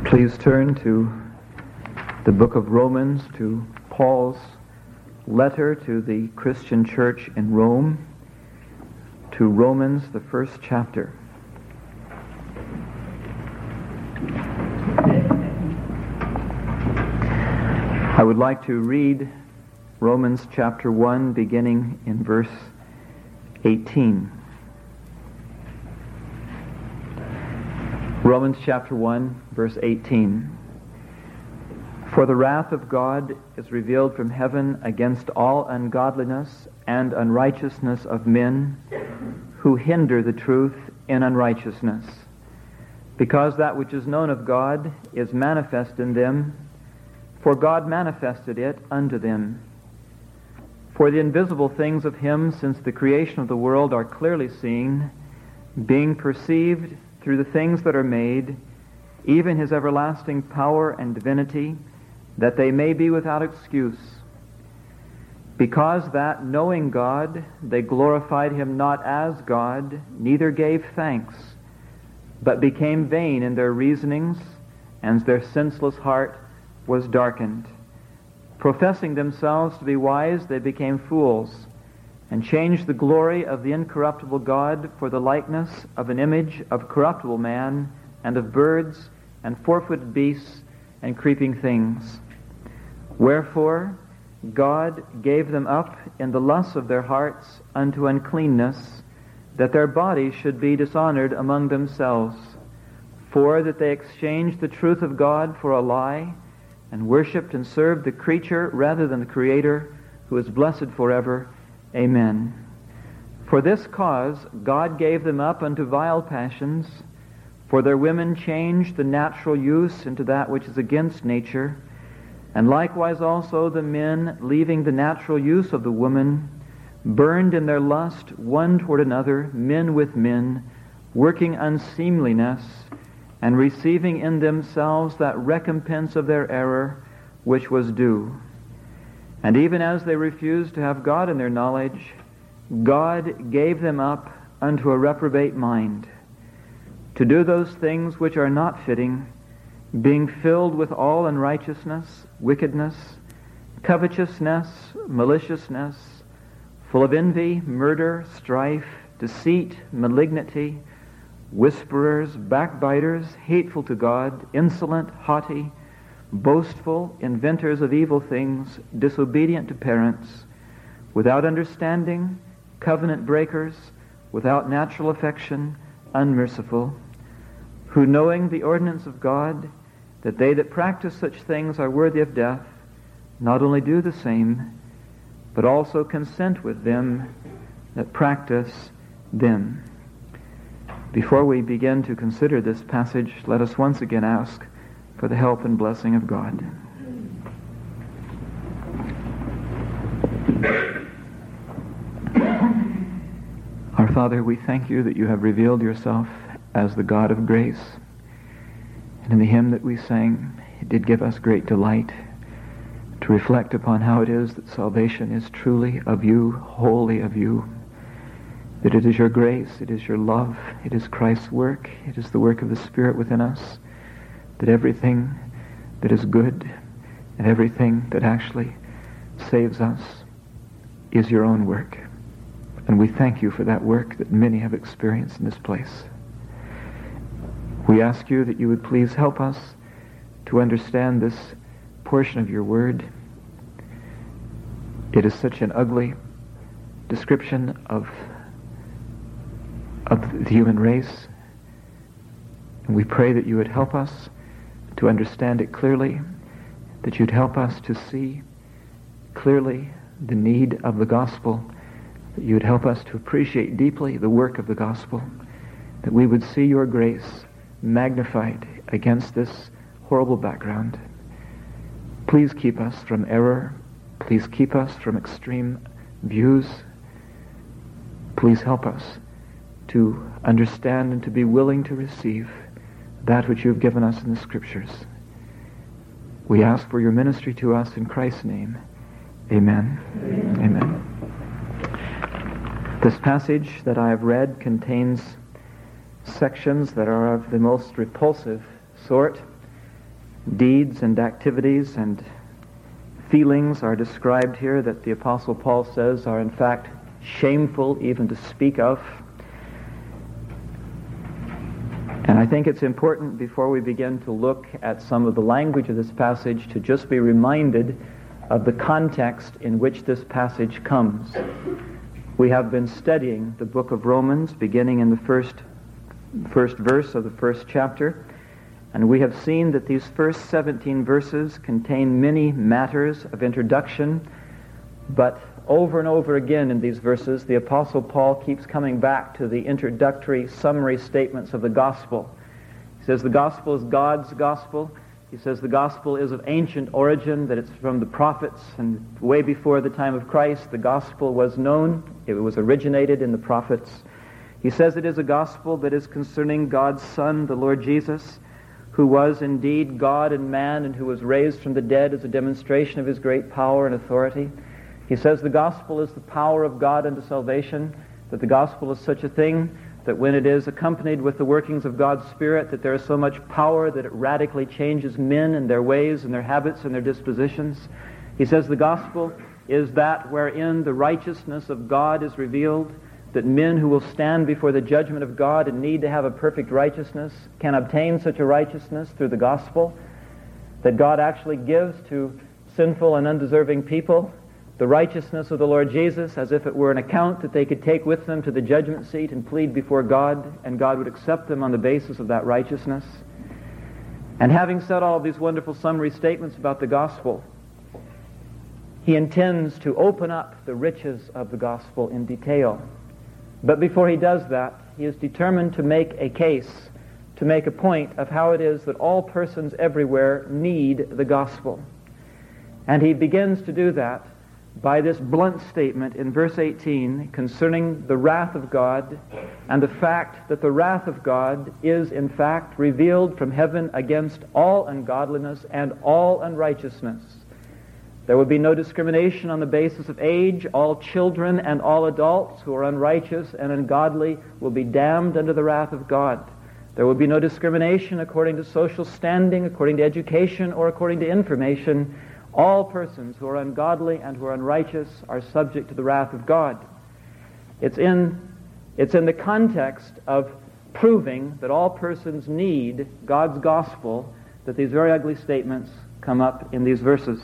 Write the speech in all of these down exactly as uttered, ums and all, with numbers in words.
Please turn to the book of Romans, to Paul's letter to the Christian church in Rome, to Romans, the first chapter. I would like to read Romans chapter one, beginning in verse eighteen. Romans chapter one, verse eighteen. For the wrath of God is revealed from heaven against all ungodliness and unrighteousness of men who hinder the truth in unrighteousness, because that which is known of God is manifest in them, for God manifested it unto them. For the invisible things of him since the creation of the world are clearly seen, being perceived through the things that are made, even his everlasting power and divinity, that they may be without excuse. Because that, knowing God, they glorified him not as God, neither gave thanks, but became vain in their reasonings, and their senseless heart was darkened. Professing themselves to be wise, they became fools, and changed the glory of the incorruptible God for the likeness of an image of corruptible man, and of birds, and four-footed beasts, and creeping things. Wherefore God gave them up in the lusts of their hearts unto uncleanness, that their bodies should be dishonored among themselves, for that they exchanged the truth of God for a lie, and worshipped and served the creature rather than the Creator, who is blessed forever. Amen. For this cause God gave them up unto vile passions, for their women changed the natural use into that which is against nature, and likewise also the men, leaving the natural use of the woman, burned in their lust one toward another, men with men, working unseemliness, and receiving in themselves that recompense of their error which was due. And even as they refused to have God in their knowledge, God gave them up unto a reprobate mind, to do those things which are not fitting, being filled with all unrighteousness, wickedness, covetousness, maliciousness, full of envy, murder, strife, deceit, malignity, whisperers, backbiters, hateful to God, insolent, haughty, boastful, inventors of evil things, disobedient to parents, without understanding, covenant breakers, without natural affection, unmerciful, who knowing the ordinance of God, that they that practice such things are worthy of death, not only do the same, but also consent with them that practice them. Before we begin to consider this passage, let us once again ask for the help and blessing of God. Our Father, we thank you that you have revealed yourself as the God of grace. And in the hymn that we sang, it did give us great delight to reflect upon how it is that salvation is truly of you, wholly of you. That it is your grace, it is your love, it is Christ's work, it is the work of the Spirit within us, that everything that is good and everything that actually saves us is your own work. And we thank you for that work that many have experienced in this place. We ask you that you would please help us to understand this portion of your word. It is such an ugly description of of the human race. And we pray that you would help us to understand it clearly, that you'd help us to see clearly the need of the gospel, that you would help us to appreciate deeply the work of the gospel, that we would see your grace magnified against this horrible background. Please keep us from error. Please keep us from extreme views. Please help us to understand and to be willing to receive that which you have given us in the Scriptures. We ask for your ministry to us in Christ's name. Amen. Amen. Amen. This passage that I have read contains sections that are of the most repulsive sort, deeds and activities and feelings are described here that the Apostle Paul says are in fact shameful even to speak of. And I think it's important before we begin to look at some of the language of this passage to just be reminded of the context in which this passage comes. We have been studying the book of Romans beginning in the first, first verse of the first chapter. And we have seen that these first seventeen verses contain many matters of introduction, but over and over again in these verses, the Apostle Paul keeps coming back to the introductory summary statements of the gospel. He says the gospel is God's gospel. He says the gospel is of ancient origin, that it's from the prophets, and way before the time of Christ, the gospel was known. It was originated in the prophets. He says it is a gospel that is concerning God's Son, the Lord Jesus, who was indeed God and man, and who was raised from the dead as a demonstration of his great power and authority. He says the gospel is the power of God unto salvation, that the gospel is such a thing that when it is accompanied with the workings of God's Spirit, that there is so much power that it radically changes men and their ways and their habits and their dispositions. He says the gospel is that wherein the righteousness of God is revealed, that men who will stand before the judgment of God and need to have a perfect righteousness can obtain such a righteousness through the gospel, that God actually gives to sinful and undeserving people the righteousness of the Lord Jesus as if it were an account that they could take with them to the judgment seat and plead before God, and God would accept them on the basis of that righteousness. And having said all of these wonderful summary statements about the gospel, he intends to open up the riches of the gospel in detail. But before he does that, he is determined to make a case, to make a point of how it is that all persons everywhere need the gospel. And he begins to do that by this blunt statement in verse eighteen concerning the wrath of God and the fact that the wrath of God is in fact revealed from heaven against all ungodliness and all unrighteousness. There will be no discrimination on the basis of age. All children and all adults who are unrighteous and ungodly will be damned under the wrath of God. There will be no discrimination according to social standing, according to education, or according to information. All persons who are ungodly and who are unrighteous are subject to the wrath of God. It's in, it's in the context of proving that all persons need God's gospel that these very ugly statements come up in these verses.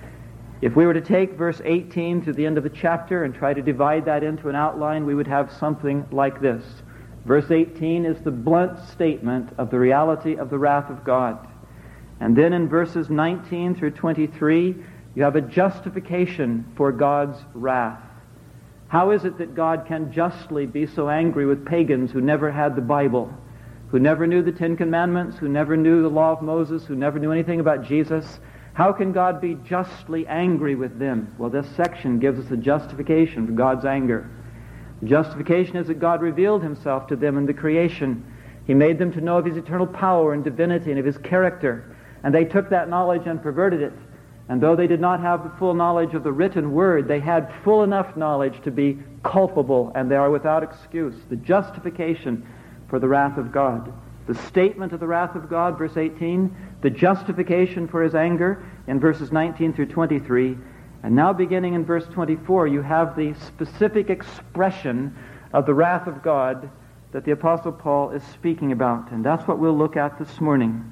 If we were to take verse eighteen to the end of the chapter and try to divide that into an outline, we would have something like this. Verse eighteen is the blunt statement of the reality of the wrath of God. And then in verses nineteen through twenty-three, you have a justification for God's wrath. How is it that God can justly be so angry with pagans who never had the Bible, who never knew the Ten Commandments, who never knew the law of Moses, who never knew anything about Jesus? How can God be justly angry with them? Well, this section gives us the justification for God's anger. The justification is that God revealed himself to them in the creation. He made them to know of his eternal power and divinity and of his character. And they took that knowledge and perverted it. And though they did not have the full knowledge of the written word, they had full enough knowledge to be culpable, and they are without excuse. The justification for the wrath of God. The statement of the wrath of God, verse eighteen, the justification for his anger in verses nineteen through twenty-three, and now beginning in verse twenty-four, you have the specific expression of the wrath of God that the Apostle Paul is speaking about, and that's what we'll look at this morning.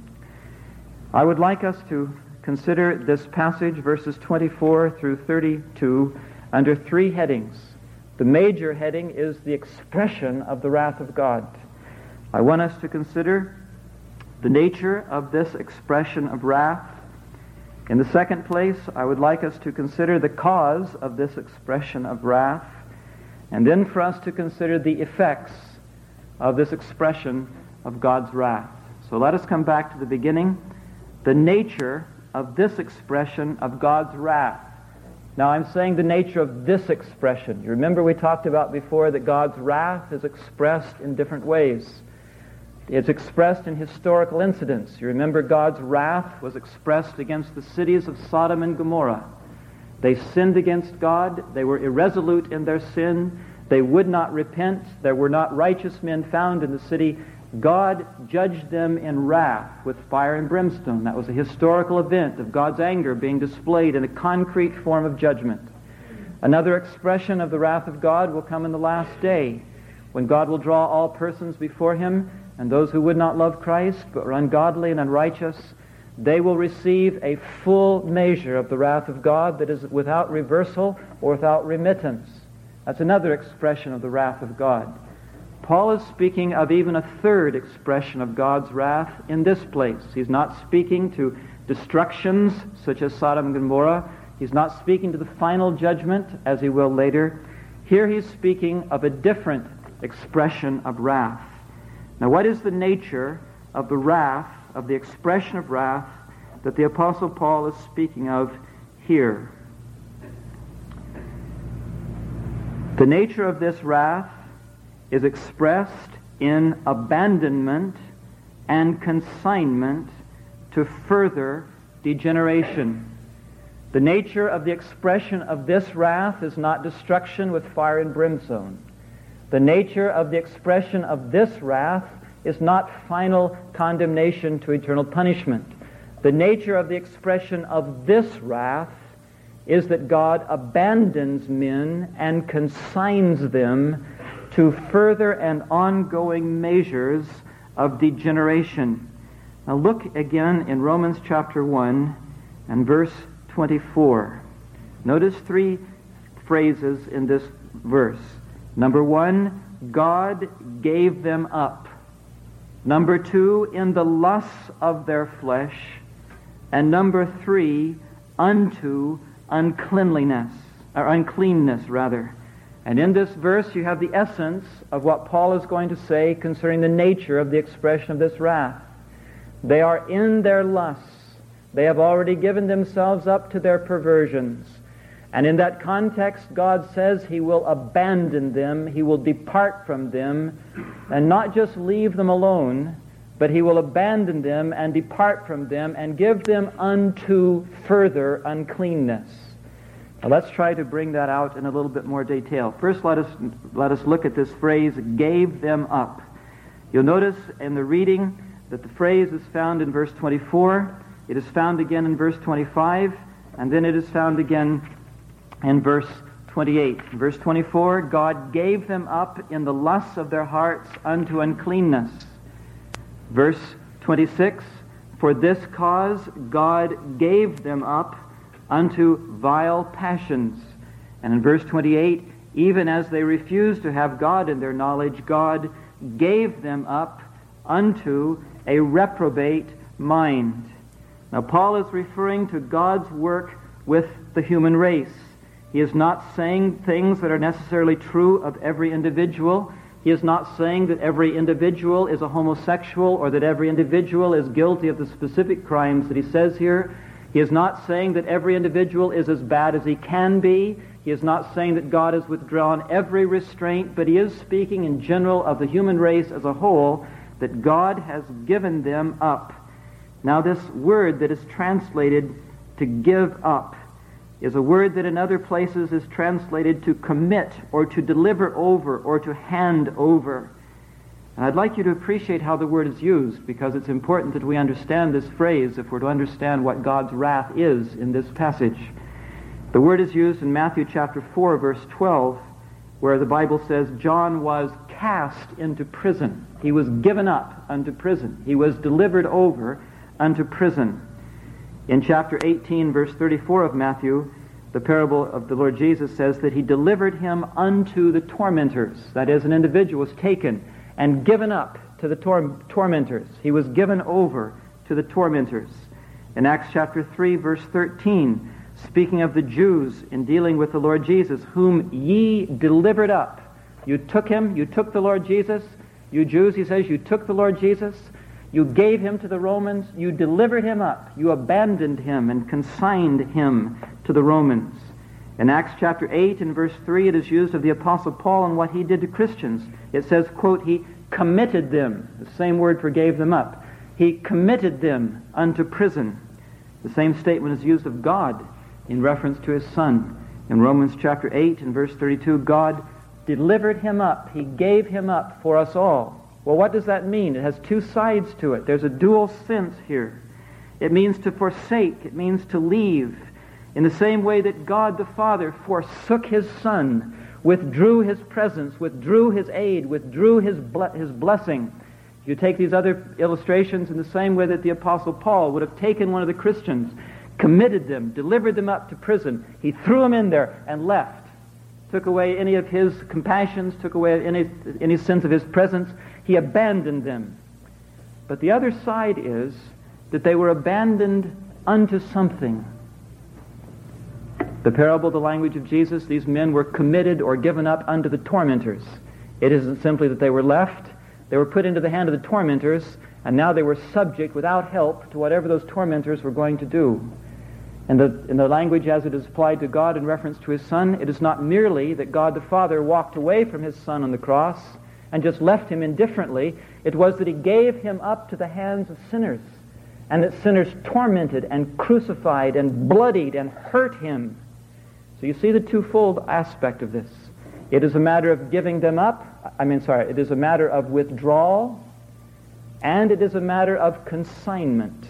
I would like us to consider this passage, verses twenty-four through thirty-two, under three headings. The major heading is the expression of the wrath of God. I want us to consider the nature of this expression of wrath. In the second place, I would like us to consider the cause of this expression of wrath, and then for us to consider the effects of this expression of God's wrath. So let us come back to the beginning, the nature of this expression of God's wrath. Now I'm saying the nature of this expression. You remember we talked about before that God's wrath is expressed in different ways. It's expressed in historical incidents. You remember God's wrath was expressed against the cities of Sodom and Gomorrah. They sinned against God. They were irresolute in their sin. They would not repent. There were not righteous men found in the city. God judged them in wrath with fire and brimstone. That was a historical event of God's anger being displayed in a concrete form of judgment. Another expression of the wrath of God will come in the last day, when God will draw all persons before him, and those who would not love Christ but were ungodly and unrighteous, they will receive a full measure of the wrath of God that is without reversal or without remittance. That's another expression of the wrath of God. Paul is speaking of even a third expression of God's wrath in this place. He's not speaking to destructions such as Sodom and Gomorrah. He's not speaking to the final judgment, as he will later. Here he's speaking of a different expression of wrath. Now, what is the nature of the wrath, of the expression of wrath that the Apostle Paul is speaking of here? The nature of this wrath is expressed in abandonment and consignment to further degeneration. The nature of the expression of this wrath is not destruction with fire and brimstone. The nature of the expression of this wrath is not final condemnation to eternal punishment. The nature of the expression of this wrath is that God abandons men and consigns them to further and ongoing measures of degeneration. Now look again in Romans chapter one and verse twenty-four. Notice three phrases in this verse. Number one, God gave them up. Number two, in the lusts of their flesh. And number three, unto uncleanliness, or uncleanness rather. And in this verse you have the essence of what Paul is going to say concerning the nature of the expression of this wrath. They are in their lusts. They have already given themselves up to their perversions. And in that context, God says he will abandon them, he will depart from them, and not just leave them alone, but he will abandon them and depart from them and give them unto further uncleanness. Now let's try to bring that out in a little bit more detail. First, let us let us look at this phrase, gave them up. You'll notice in the reading that the phrase is found in verse twenty-four, it is found again in verse twenty-five, and then it is found again in verse twenty-eight. In verse twenty-four, God gave them up in the lusts of their hearts unto uncleanness. Verse twenty-six, for this cause God gave them up unto vile passions. And in verse twenty-eight, even as they refused to have God in their knowledge, God gave them up unto a reprobate mind. Now Paul is referring to God's work with the human race. He is not saying things that are necessarily true of every individual. He is not saying that every individual is a homosexual or that every individual is guilty of the specific crimes that he says here. He is not saying that every individual is as bad as he can be. He is not saying that God has withdrawn every restraint, but he is speaking in general of the human race as a whole, that God has given them up. Now this word that is translated to give up is a word that in other places is translated to commit or to deliver over or to hand over. And I'd like you to appreciate how the word is used, because it's important that we understand this phrase if we're to understand what God's wrath is in this passage. The word is used in Matthew chapter four, verse twelve, where the Bible says John was cast into prison. He was given up unto prison. He was delivered over unto prison. In chapter eighteen, verse thirty-four of Matthew, the parable of the Lord Jesus says that he delivered him unto the tormentors. That is, an individual was taken and given up to the tor- tormentors. He was given over to the tormentors. In Acts chapter three, verse thirteen, speaking of the Jews in dealing with the Lord Jesus, whom ye delivered up. You took him, you took the Lord Jesus. You Jews, he says, you took the Lord Jesus. You gave him to the Romans. You delivered him up. You abandoned him and consigned him to the Romans. In Acts chapter eight and verse three, it is used of the Apostle Paul and what he did to Christians. It says, quote, he committed them. The same word for gave them up. He committed them unto prison. The same statement is used of God in reference to his Son. In Romans chapter eight and verse thirty-two, God delivered him up. He gave him up for us all. Well, what does that mean? It has two sides to it. There's a dual sense here. It means to forsake. It means to leave. In the same way that God the Father forsook His Son, withdrew His presence, withdrew His aid, withdrew His, ble- his blessing. You take these other illustrations in the same way that the Apostle Paul would have taken one of the Christians, committed them, delivered them up to prison. He threw them in there and left. Took away any of his compassions, took away any, any sense of his presence. He abandoned them. But the other side is that they were abandoned unto something. The parable, the language of Jesus, these men were committed or given up unto the tormentors. It isn't simply that they were left. They were put into the hand of the tormentors, and now they were subject without help to whatever those tormentors were going to do. And the, in the language as it is applied to God in reference to His Son, it is not merely that God the Father walked away from His Son on the cross and just left Him indifferently. It was that He gave Him up to the hands of sinners, and that sinners tormented and crucified and bloodied and hurt Him. So you see the twofold aspect of this. It is a matter of giving them up. I mean, sorry, it is a matter of withdrawal, and it is a matter of consignment.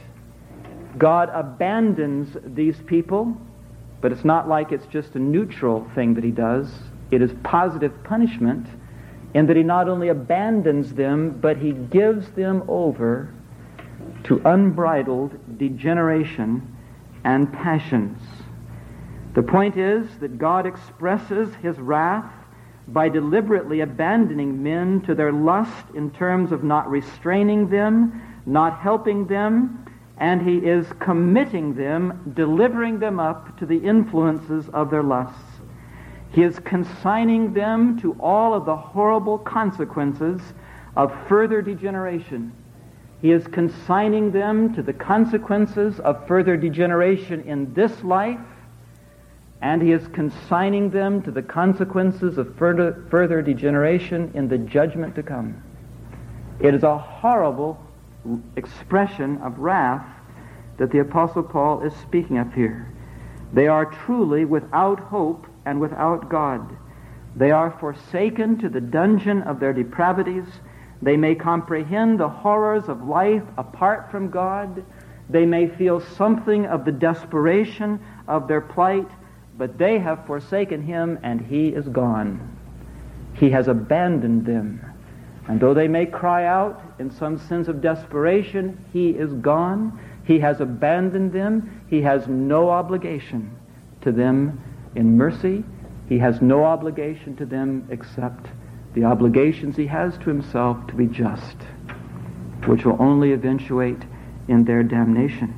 God abandons these people, but it's not like it's just a neutral thing that He does. It is positive punishment in that He not only abandons them, but He gives them over to unbridled degeneration and passions. The point is that God expresses His wrath by deliberately abandoning men to their lust in terms of not restraining them, not helping them, and He is committing them, delivering them up to the influences of their lusts. He is consigning them to all of the horrible consequences of further degeneration. He is consigning them to the consequences of further degeneration in this life, and He is consigning them to the consequences of further, further degeneration in the judgment to come. It is a horrible expression of wrath that the Apostle Paul is speaking of here. They are truly without hope and without God. They are forsaken to the dungeon of their depravities. They may comprehend the horrors of life apart from God. They may feel something of the desperation of their plight, but they have forsaken Him, and He is gone. He has abandoned them. And though they may cry out in some sense of desperation, He is gone. He has abandoned them. He has no obligation to them in mercy. He has no obligation to them except the obligations He has to Himself to be just, which will only eventuate in their damnation.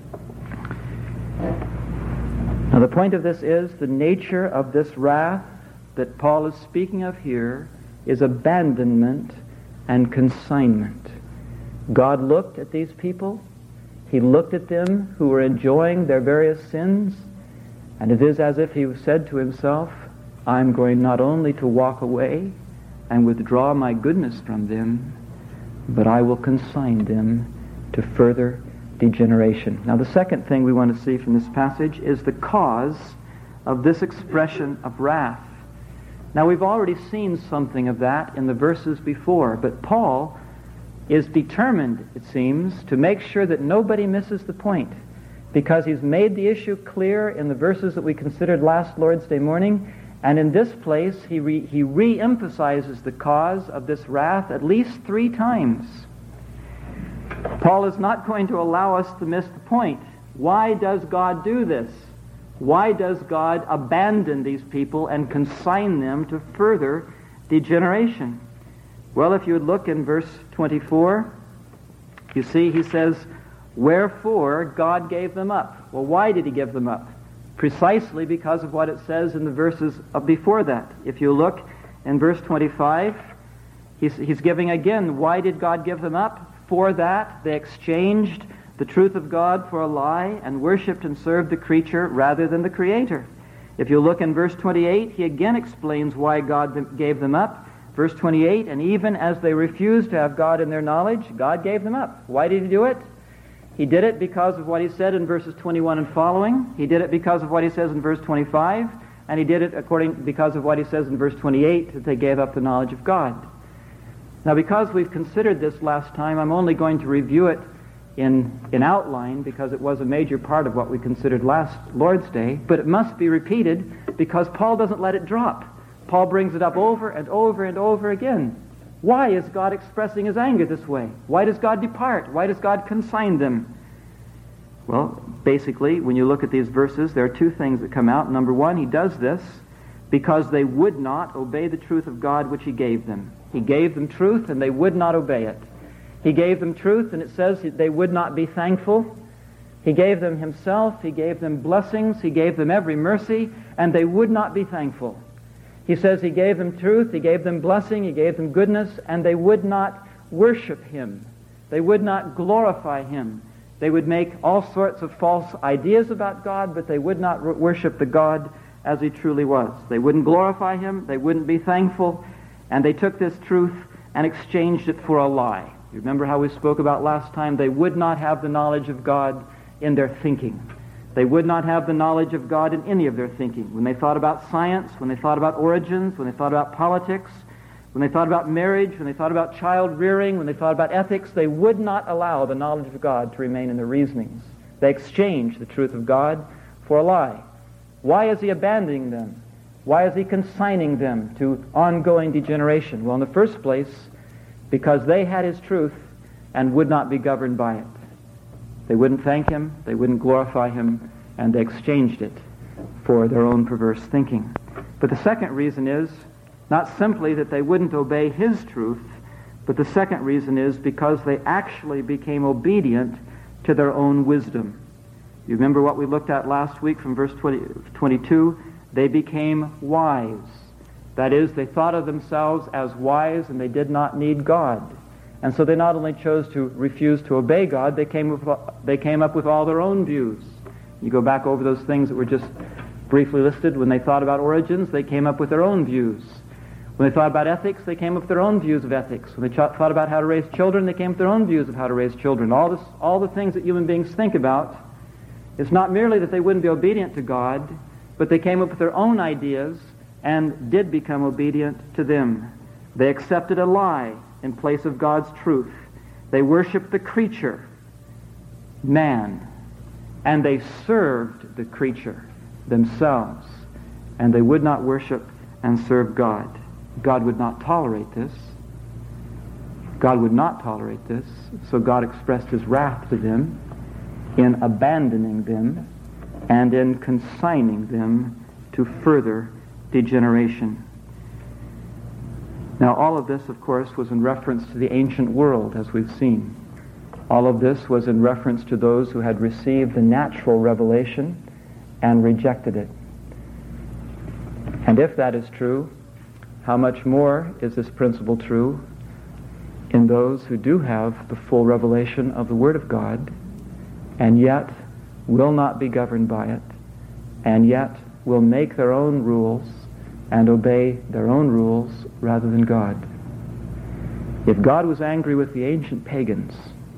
Now the point of this is the nature of this wrath that Paul is speaking of here is abandonment and consignment. God looked at these people. He looked at them who were enjoying their various sins, and it is as if He said to Himself, I'm going not only to walk away and withdraw my goodness from them, but I will consign them to further degeneration. Now the second thing we want to see from this passage is the cause of this expression of wrath. Now we've already seen something of that in the verses before, but Paul is determined, it seems, to make sure that nobody misses the point, because he's made the issue clear in the verses that we considered last Lord's Day morning, and in this place he re- he re-emphasizes the cause of this wrath at least three times. Paul is not going to allow us to miss the point. Why does God do this? Why does God abandon these people and consign them to further degeneration? Well, if you would look in verse twenty-four, you see he says, wherefore God gave them up. Well, why did He give them up? Precisely because of what it says in the verses before that. If you look in verse twenty-five, he's, he's giving again, why did God give them up? For that they exchanged the truth of God for a lie and worshipped and served the creature rather than the Creator. If you look in verse twenty-eight, he again explains why God gave them up. Verse twenty-eight, and even as they refused to have God in their knowledge, God gave them up. Why did He do it? He did it because of what He said in verses twenty-one and following. He did it because of what He says in verse twenty-five. And He did it according because of what He says in verse twenty-eight, that they gave up the knowledge of God. Now, because we've considered this last time, I'm only going to review it in, in outline because it was a major part of what we considered last Lord's Day, but it must be repeated because Paul doesn't let it drop. Paul brings it up over and over and over again. Why is God expressing his anger this way? Why does God depart? Why does God consign them? Well, basically, when you look at these verses, there are two things that come out. Number one, he does this because they would not obey the truth of God which he gave them. He gave them truth and they would not obey it. He gave them truth and it says they would not be thankful. He gave them himself, he gave them blessings, he gave them every mercy, and they would not be thankful. He says he gave them truth, he gave them blessing, he gave them goodness, and they would not worship him. They would not glorify him. They would make all sorts of false ideas about God, but they would not worship the God as he truly was. They wouldn't glorify him, they wouldn't be thankful, and they took this truth and exchanged it for a lie. You remember how we spoke about last time? They would not have the knowledge of God in their thinking. They would not have the knowledge of God in any of their thinking. When they thought about science, when they thought about origins, when they thought about politics, when they thought about marriage, when they thought about child rearing, when they thought about ethics, they would not allow the knowledge of God to remain in their reasonings. They exchanged the truth of God for a lie. Why is he abandoning them? Why is he consigning them to ongoing degeneration? Well, in the first place, because they had his truth and would not be governed by it. They wouldn't thank him, they wouldn't glorify him, and they exchanged it for their own perverse thinking. But the second reason is not simply that they wouldn't obey his truth, but the second reason is because they actually became obedient to their own wisdom. You remember what we looked at last week from verse twenty, twenty-two? They became wise. That is, they thought of themselves as wise and they did not need God. And so they not only chose to refuse to obey God, they came, with, they came up with all their own views. You go back over those things that were just briefly listed. When they thought about origins, they came up with their own views. When they thought about ethics, they came up with their own views of ethics. When they ch- thought about how to raise children, they came up with their own views of how to raise children. All, this, all the things that human beings think about, it's not merely that they wouldn't be obedient to God, but they came up with their own ideas and did become obedient to them. They accepted a lie in place of God's truth. They worshiped the creature, man, and they served the creature themselves, and they would not worship and serve God. God would not tolerate this. God would not tolerate this, so God expressed his wrath to them in abandoning them and in consigning them to further degeneration. Now, all of this, of course, was in reference to the ancient world, as we've seen. All of this was in reference to those who had received the natural revelation and rejected it. And if that is true, how much more is this principle true in those who do have the full revelation of the Word of God, and yet will not be governed by it, and yet will make their own rules and obey their own rules rather than God. If God was angry with the ancient pagans,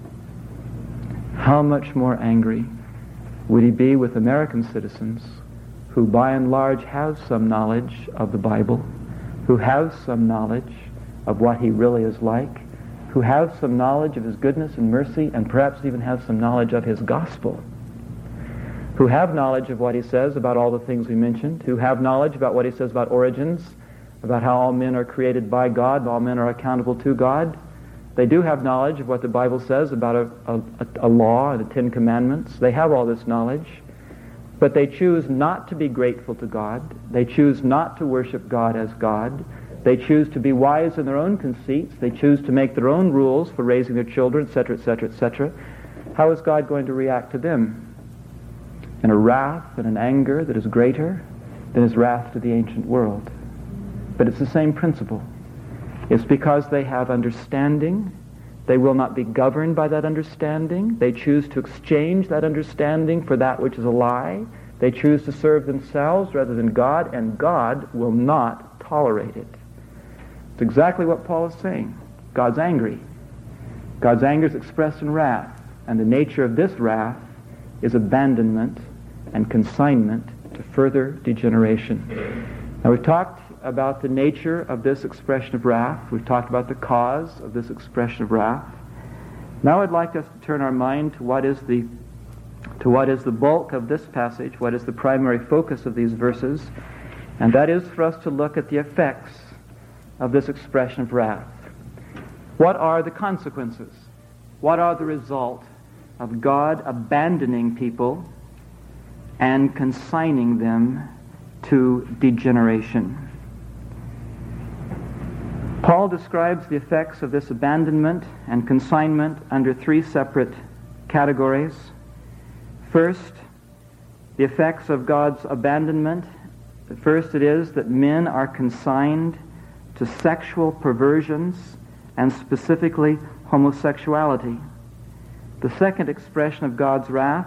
how much more angry would he be with American citizens who by and large have some knowledge of the Bible, who have some knowledge of what he really is like, who have some knowledge of his goodness and mercy, and perhaps even have some knowledge of his gospel, who have knowledge of what he says about all the things we mentioned, who have knowledge about what he says about origins, about how all men are created by God, and all men are accountable to God. They do have knowledge of what the Bible says about a, a, a law, the Ten Commandments. They have all this knowledge, but they choose not to be grateful to God. They choose not to worship God as God. They choose to be wise in their own conceits. They choose to make their own rules for raising their children, et cetera, et cetera, et cetera. How is God going to react to them? In a wrath and an anger that is greater than his wrath to the ancient world. But it's the same principle. It's because they have understanding. They will not be governed by that understanding. They choose to exchange that understanding for that which is a lie. They choose to serve themselves rather than God, and God will not tolerate it. It's exactly what Paul is saying. God's angry. God's anger is expressed in wrath, and the nature of this wrath is abandonment and consignment to further degeneration. Now, we've talked about the nature of this expression of wrath. We've talked about the cause of this expression of wrath. Now I'd like us to turn our mind to what is the to what is the bulk of this passage, what is the primary focus of these verses, and that is for us to look at the effects of this expression of wrath. What are the consequences? What are the result of God abandoning people and consigning them to degeneration? Paul describes the effects of this abandonment and consignment under three separate categories. First, the effects of God's abandonment. First, it is that men are consigned to sexual perversions, and specifically homosexuality. The second expression of God's wrath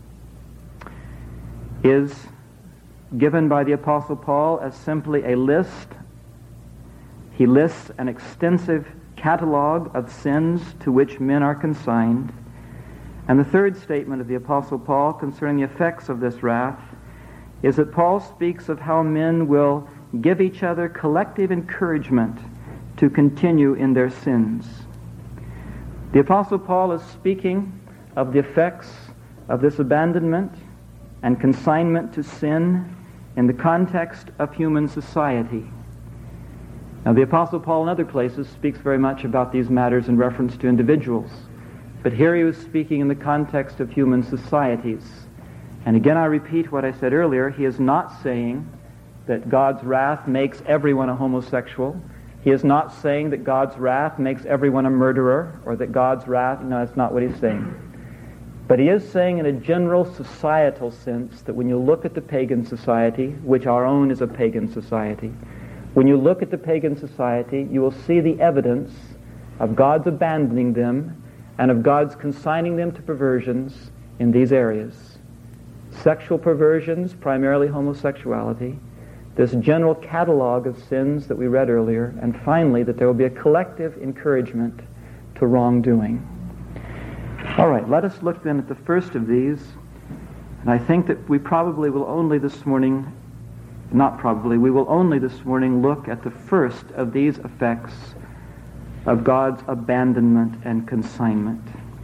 is given by the Apostle Paul as simply a list. He lists an extensive catalog of sins to which men are consigned. And the third statement of the Apostle Paul concerning the effects of this wrath is that Paul speaks of how men will give each other collective encouragement to continue in their sins. The Apostle Paul is speaking of the effects of this abandonment and consignment to sin in the context of human society. Now, the Apostle Paul in other places speaks very much about these matters in reference to individuals. But here he was speaking in the context of human societies. And again, I repeat what I said earlier. He is not saying that God's wrath makes everyone a homosexual. He is not saying that God's wrath makes everyone a murderer, or that God's wrath... No, that's not what he's saying. But he is saying in a general societal sense that when you look at the pagan society, which our own is a pagan society, when you look at the pagan society, you will see the evidence of God's abandoning them and of God's consigning them to perversions in these areas. Sexual perversions, primarily homosexuality, this general catalog of sins that we read earlier, and finally that there will be a collective encouragement to wrongdoing. All right, let us look then at the first of these, and I think that we probably will only this morning, not probably, we will only this morning look at the first of these effects of God's abandonment and consignment.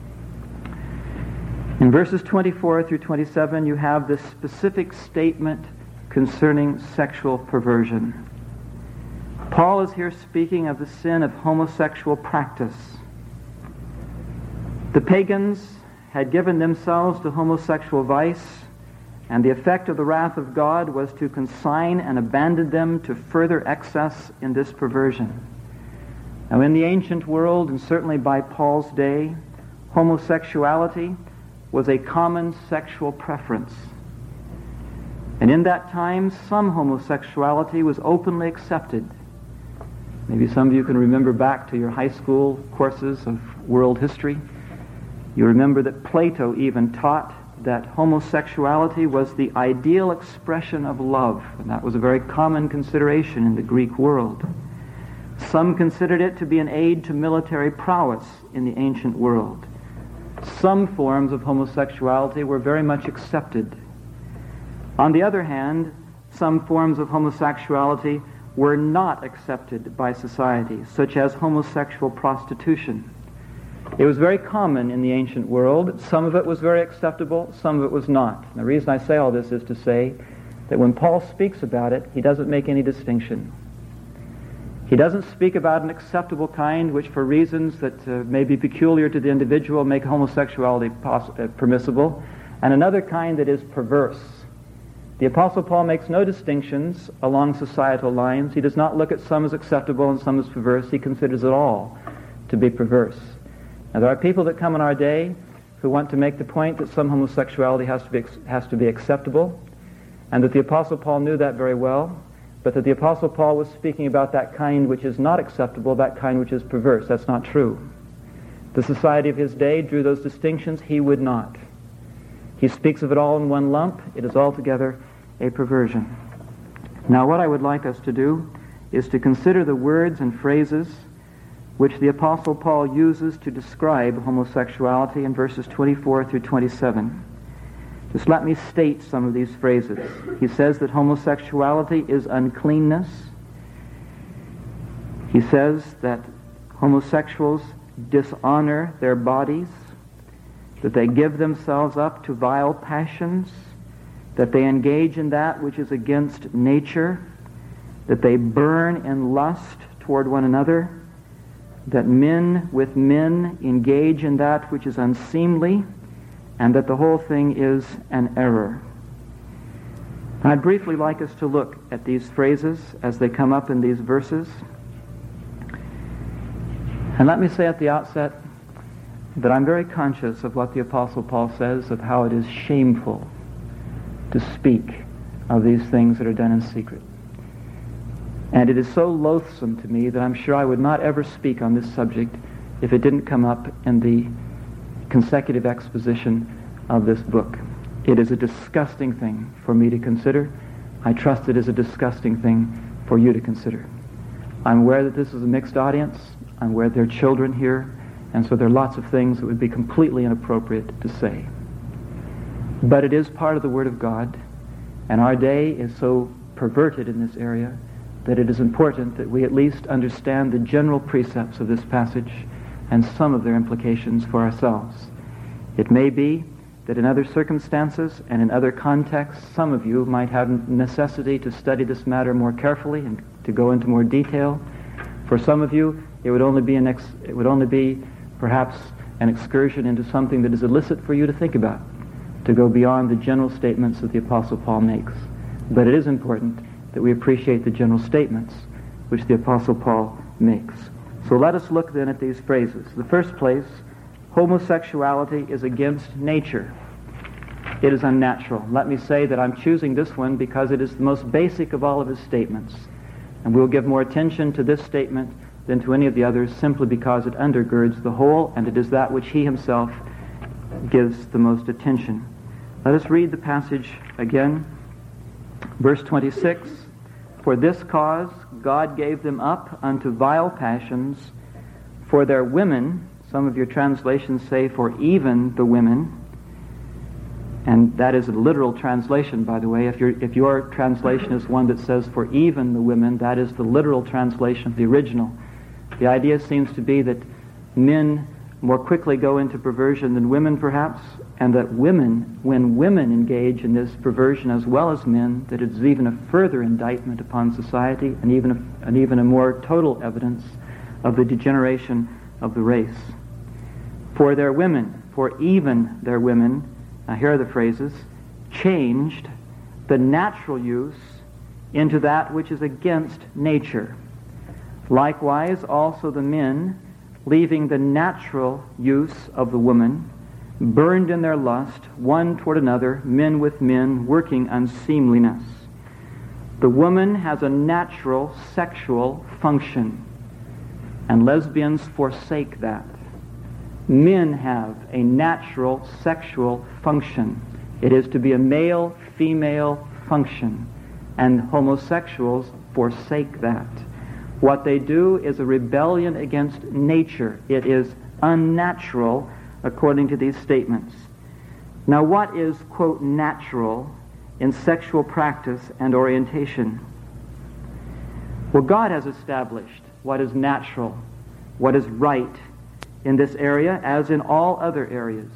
In verses twenty-four through twenty-seven, you have this specific statement concerning sexual perversion. Paul is here speaking of the sin of homosexual practice. The pagans had given themselves to homosexual vice, and the effect of the wrath of God was to consign and abandon them to further excess in this perversion. Now, in the ancient world, and certainly by Paul's day, homosexuality was a common sexual preference. And in that time, some homosexuality was openly accepted. Maybe some of you can remember back to your high school courses of world history. You remember that Plato even taught that homosexuality was the ideal expression of love, and that was a very common consideration in the Greek world. Some considered it to be an aid to military prowess in the ancient world. Some forms of homosexuality were very much accepted. On the other hand, some forms of homosexuality were not accepted by society, such as homosexual prostitution. It was very common in the ancient world. Some of it was very acceptable, some of it was not. And the reason I say all this is to say that when Paul speaks about it, he doesn't make any distinction. He doesn't speak about an acceptable kind which, for reasons that uh, may be peculiar to the individual, make homosexuality poss- uh, permissible, and another kind that is perverse. The Apostle Paul makes no distinctions along societal lines. He does not look at some as acceptable and some as perverse. He considers it all to be perverse. Now, there are people that come in our day who want to make the point that some homosexuality has to be has to be acceptable, and that the Apostle Paul knew that very well, but that the Apostle Paul was speaking about that kind which is not acceptable, that kind which is perverse. That's not true. The society of his day drew those distinctions. He would not. He speaks of it all in one lump. It is altogether a perversion. Now, what I would like us to do is to consider the words and phrases which the Apostle Paul uses to describe homosexuality in verses twenty-four through twenty-seven. Just let me state some of these phrases. He says that homosexuality is uncleanness. He says that homosexuals dishonor their bodies, that they give themselves up to vile passions, that they engage in that which is against nature, that they burn in lust toward one another, that men with men engage in that which is unseemly, and that the whole thing is an error. I'd briefly like us to look at these phrases as they come up in these verses. And let me say at the outset that I'm very conscious of what the Apostle Paul says of how it is shameful to speak of these things that are done in secret. And it is so loathsome to me that I'm sure I would not ever speak on this subject if it didn't come up in the consecutive exposition of this book. It is a disgusting thing for me to consider. I trust it is a disgusting thing for you to consider. I'm aware that this is a mixed audience. I'm aware there are children here, and so there are lots of things that would be completely inappropriate to say. But it is part of the Word of God, and our day is so perverted in this area that it is important that we at least understand the general precepts of this passage and some of their implications for ourselves. It may be that in other circumstances and in other contexts, some of you might have necessity to study this matter more carefully and to go into more detail. For some of you, it would only be an ex- it would only be perhaps an excursion into something that is illicit for you to think about, to go beyond the general statements that the Apostle Paul makes. But it is important that we appreciate the general statements which the Apostle Paul makes. So let us look then at these phrases. The first place, homosexuality is against nature. It is unnatural. Let me say that I'm choosing this one because it is the most basic of all of his statements. And we'll give more attention to this statement than to any of the others simply because it undergirds the whole, and it is that which he himself gives the most attention. Let us read the passage again. Verse twenty-six, "For this cause God gave them up unto vile passions, for their women," some of your translations say, "for even the women," and that is a literal translation, by the way. If, your if your translation is one that says, "for even the women," that is the literal translation of the original. The idea seems to be that men more quickly go into perversion than women, perhaps, and that women, when women engage in this perversion as well as men, that it is even a further indictment upon society and even a, and even a more total evidence of the degeneration of the race. For their women, for even their women, now here are the phrases, changed the natural use into that which is against nature. Likewise, also the men, leaving the natural use of the woman, burned in their lust, one toward another, men with men, working unseemliness. The woman has a natural sexual function, and lesbians forsake that. Men have a natural sexual function. It is to be a male-female function, and homosexuals forsake that. What they do is a rebellion against nature. It is unnatural, according to these statements. Now, what is, quote, natural in sexual practice and orientation? Well, God has established what is natural, what is right in this area, as in all other areas.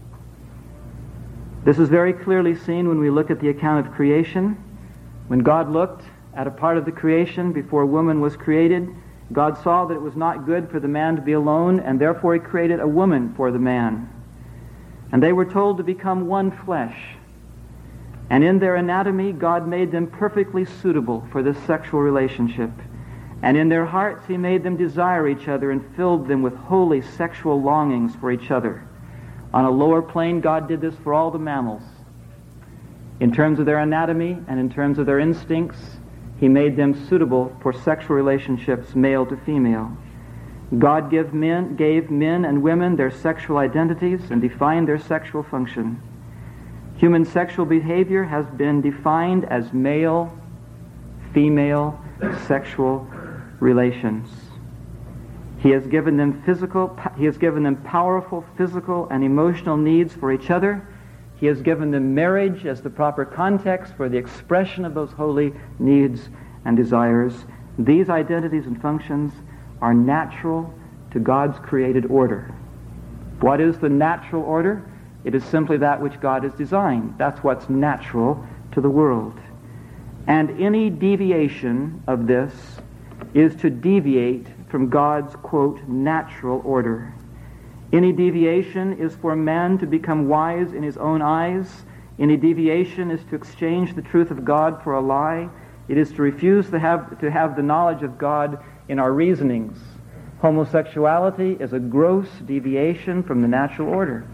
This is very clearly seen when we look at the account of creation. When God looked at a part of the creation before woman was created, God saw that it was not good for the man to be alone, and therefore he created a woman for the man. And they were told to become one flesh. And in their anatomy, God made them perfectly suitable for this sexual relationship. And in their hearts, he made them desire each other and filled them with holy sexual longings for each other. On a lower plane, God did this for all the mammals. In terms of their anatomy and in terms of their instincts, he made them suitable for sexual relationships, male to female. God gave men, gave men and women their sexual identities and defined their sexual function. Human sexual behavior has been defined as male, female, sexual relations. He has given them physical, he has given them powerful physical and emotional needs for each other. He has given them marriage as the proper context for the expression of those holy needs and desires. These identities and functions are natural to God's created order. What is the natural order? It is simply that which God has designed. That's what's natural to the world. And any deviation of this is to deviate from God's, quote, natural order. Any deviation is for man to become wise in his own eyes. Any deviation is to exchange the truth of God for a lie. It is to refuse to have, to have the knowledge of God in our reasonings. Homosexuality is a gross deviation from the natural order.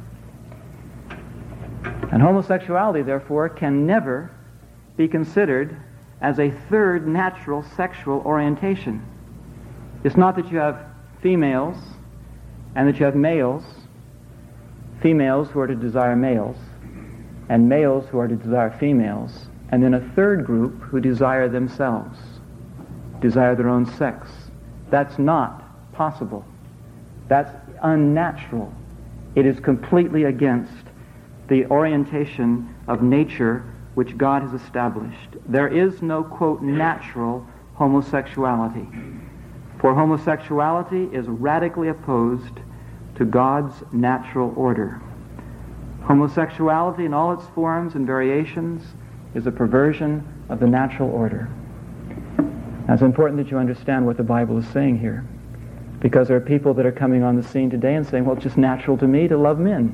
And homosexuality, therefore, can never be considered as a third natural sexual orientation. It's not that you have females and that you have males, females who are to desire males, and males who are to desire females, and then a third group who desire themselves, desire their own sex. That's not possible. That's unnatural. It is completely against the orientation of nature which God has established. There is no, quote, natural homosexuality. For homosexuality is radically opposed to God's natural order. Homosexuality in all its forms and variations is a perversion of the natural order. Now, it's important that you understand what the Bible is saying here, because there are people that are coming on the scene today and saying, well, it's just natural to me to love men.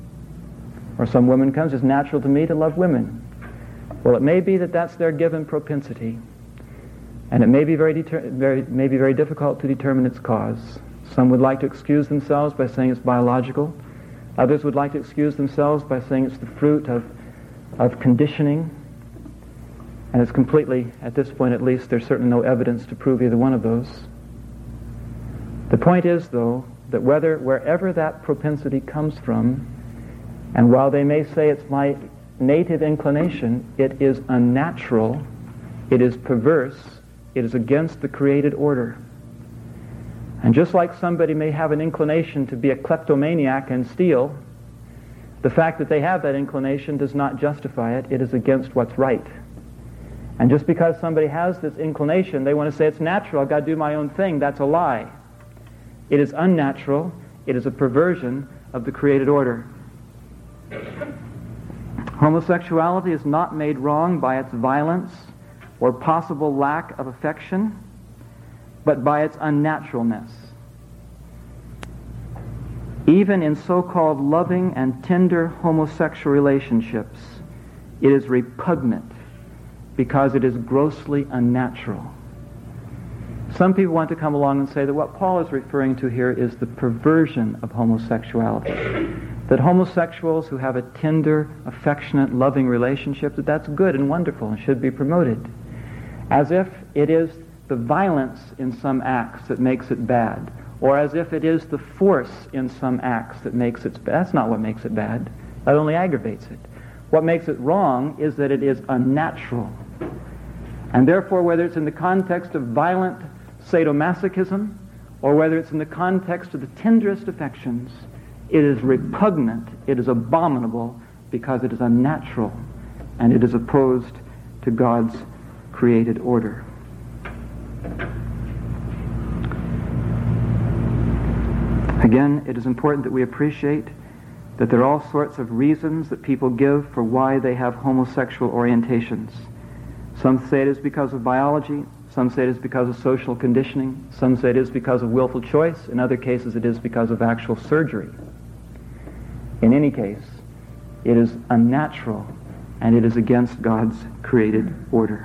Or some woman comes, it's natural to me to love women. Well, it may be that that's their given propensity, and it may be very, deter- very, may be very difficult to determine its cause. Some would like to excuse themselves by saying it's biological. Others would like to excuse themselves by saying it's the fruit of, of conditioning. And it's completely, at this point at least, there's certainly no evidence to prove either one of those. The point is, though, that whether, wherever that propensity comes from, and while they may say it's my native inclination, it is unnatural, it is perverse, it is against the created order. And just like somebody may have an inclination to be a kleptomaniac and steal, the fact that they have that inclination does not justify it. It is against what's right. And just because somebody has this inclination, they want to say it's natural, I've got to do my own thing. That's a lie. It is unnatural. It is a perversion of the created order. Homosexuality is not made wrong by its violence or possible lack of affection, but by its unnaturalness. Even in so-called loving and tender homosexual relationships, it is repugnant because it is grossly unnatural. Some people want to come along and say that what Paul is referring to here is the perversion of homosexuality. That homosexuals who have a tender, affectionate, loving relationship, that that's good and wonderful and should be promoted. As if it is the violence in some acts that makes it bad, or as if it is the force in some acts that makes it bad. That's not what makes it bad. That only aggravates it. What makes it wrong is that it is unnatural. And therefore, whether it's in the context of violent sadomasochism, or whether it's in the context of the tenderest affections, it is repugnant, it is abominable, because it is unnatural, and it is opposed to God's created order. Again, it is important that we appreciate that there are all sorts of reasons that people give for why they have homosexual orientations. Some say it is because of biology, some say it is because of social conditioning, some say it is because of willful choice, in other cases it is because of actual surgery. In any case, it is unnatural and it is against God's created order.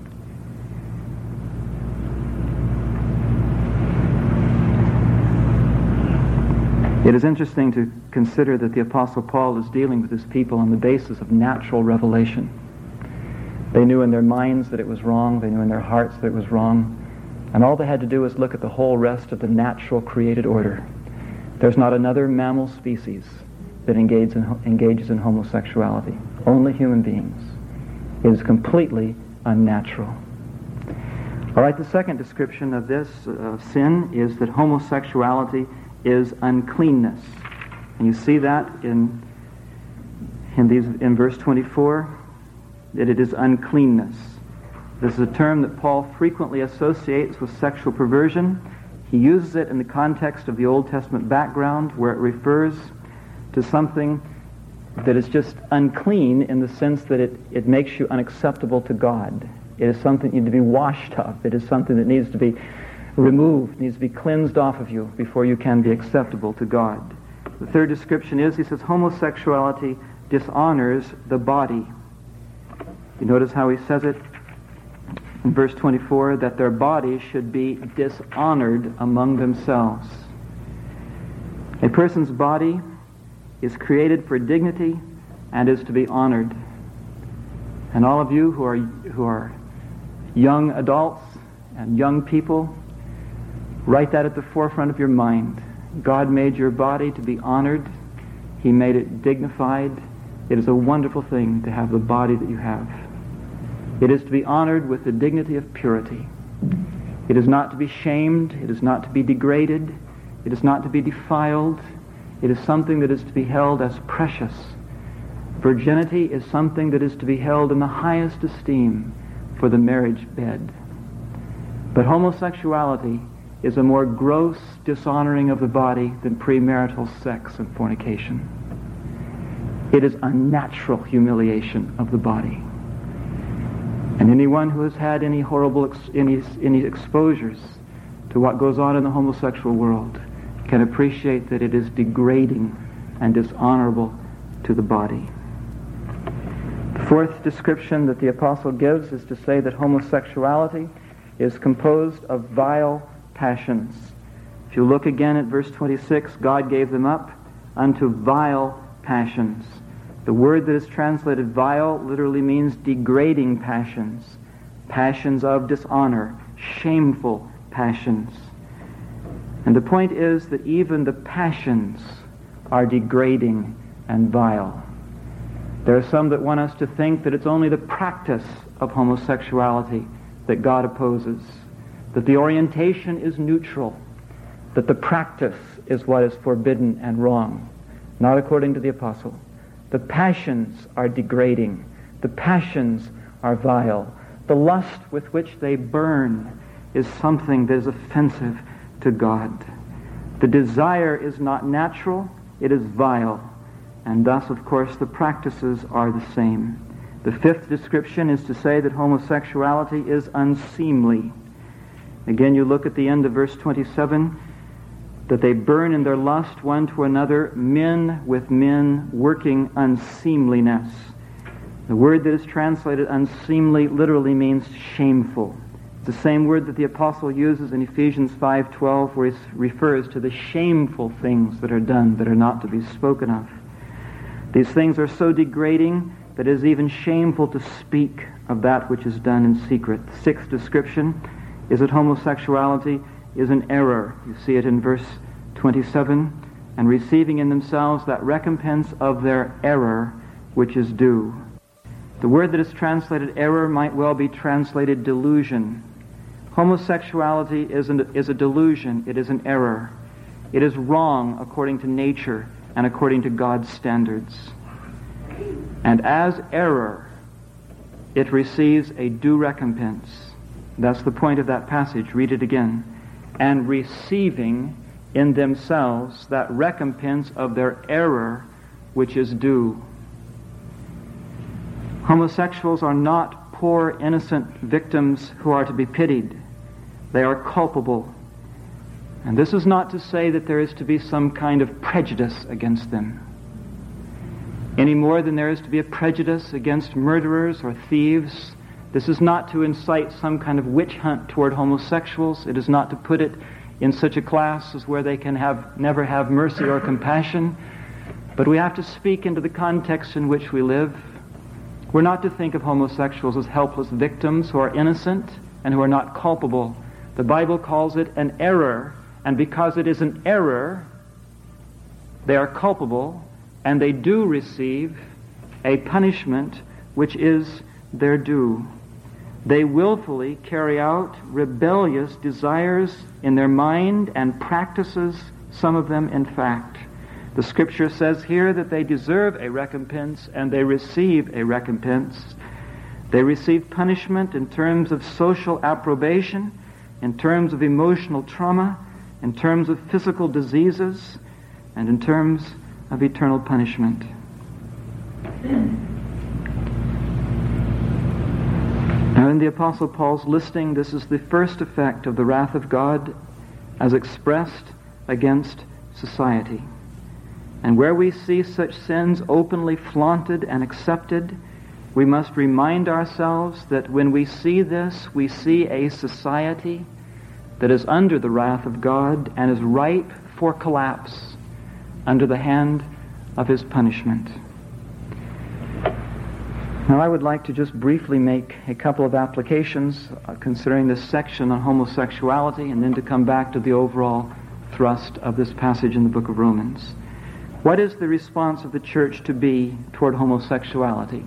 It is interesting to consider that the Apostle Paul is dealing with his people on the basis of natural revelation. They knew in their minds that it was wrong, they knew in their hearts that it was wrong, and all they had to do was look at the whole rest of the natural created order. There's not another mammal species that engages in, engages in homosexuality. Only human beings. It is completely unnatural. All right, the second description of this uh, sin is that homosexuality is uncleanness. And you see that in in these in verse twenty-four, that it is uncleanness. This is a term that Paul frequently associates with sexual perversion. He uses it in the context of the Old Testament background where it refers to something that is just unclean in the sense that it, it makes you unacceptable to God. It is something that needs to be washed up. It is something that needs to be removed, needs to be cleansed off of you before you can be acceptable to God. The third description is, he says, homosexuality dishonors the body. You notice how he says it in verse twenty-four, that their bodies should be dishonored among themselves. A person's body is created for dignity and is to be honored. And all of you who are who are young adults and young people, write that at the forefront of your mind. God made your body to be honored. He made it dignified. It is a wonderful thing to have the body that you have. It is to be honored with the dignity of purity. It is not to be shamed. It is not to be degraded. It is not to be defiled. It is something that is to be held as precious. Virginity is something that is to be held in the highest esteem for the marriage bed. But homosexuality is a more gross dishonoring of the body than premarital sex and fornication. It is unnatural humiliation of the body. And anyone who has had any horrible, ex- any, any exposures to what goes on in the homosexual world can appreciate that it is degrading and dishonorable to the body. The fourth description that the apostle gives is to say that homosexuality is composed of vile passions. If you look again at verse twenty-six, God gave them up unto vile passions. The word that is translated vile literally means degrading passions, passions of dishonor, shameful passions. And the point is that even the passions are degrading and vile. There are some that want us to think that it's only the practice of homosexuality that God opposes, that the orientation is neutral, that the practice is what is forbidden and wrong. Not according to the apostle. The passions are degrading. The passions are vile. The lust with which they burn is something that is offensive to God. The desire is not natural, it is vile. And thus, of course, the practices are the same. The fifth description is to say that homosexuality is unseemly. Again, you look at the end of verse twenty-seven, that they burn in their lust one to another, men with men working unseemliness. The word that is translated unseemly literally means shameful. It's the same word that the apostle uses in Ephesians five twelve, where he refers to the shameful things that are done that are not to be spoken of. These things are so degrading that it is even shameful to speak of that which is done in secret. The sixth description is that homosexuality is an error. You see it in verse twenty-seven, and receiving in themselves that recompense of their error which is due. The word that is translated error might well be translated delusion. Homosexuality is, an, is a delusion. It is an error. It is wrong according to nature and according to God's standards. And as error, it receives a due recompense. That's the point of that passage. Read it again. And receiving in themselves that recompense of their error which is due. Homosexuals are not poor, innocent victims who are to be pitied. They are culpable. And this is not to say that there is to be some kind of prejudice against them, any more than there is to be a prejudice against murderers or thieves. This is not to incite some kind of witch hunt toward homosexuals. It is not to put it in such a class as where they can have never have mercy or compassion. But we have to speak into the context in which we live. We're not to think of homosexuals as helpless victims who are innocent and who are not culpable. The Bible calls it an error, and because it is an error, they are culpable, and they do receive a punishment which is their due. They willfully carry out rebellious desires in their mind and practices, some of them in fact. The Scripture says here that they deserve a recompense and they receive a recompense. They receive punishment in terms of social approbation, in terms of emotional trauma, in terms of physical diseases, and in terms of eternal punishment. Now, in the Apostle Paul's listing, this is the first effect of the wrath of God as expressed against society. And where we see such sins openly flaunted and accepted, we must remind ourselves that when we see this, we see a society that is under the wrath of God and is ripe for collapse under the hand of his punishment. Now, I would like to just briefly make a couple of applications uh, considering this section on homosexuality, and then to come back to the overall thrust of this passage in the book of Romans. What is the response of the church to be toward homosexuality?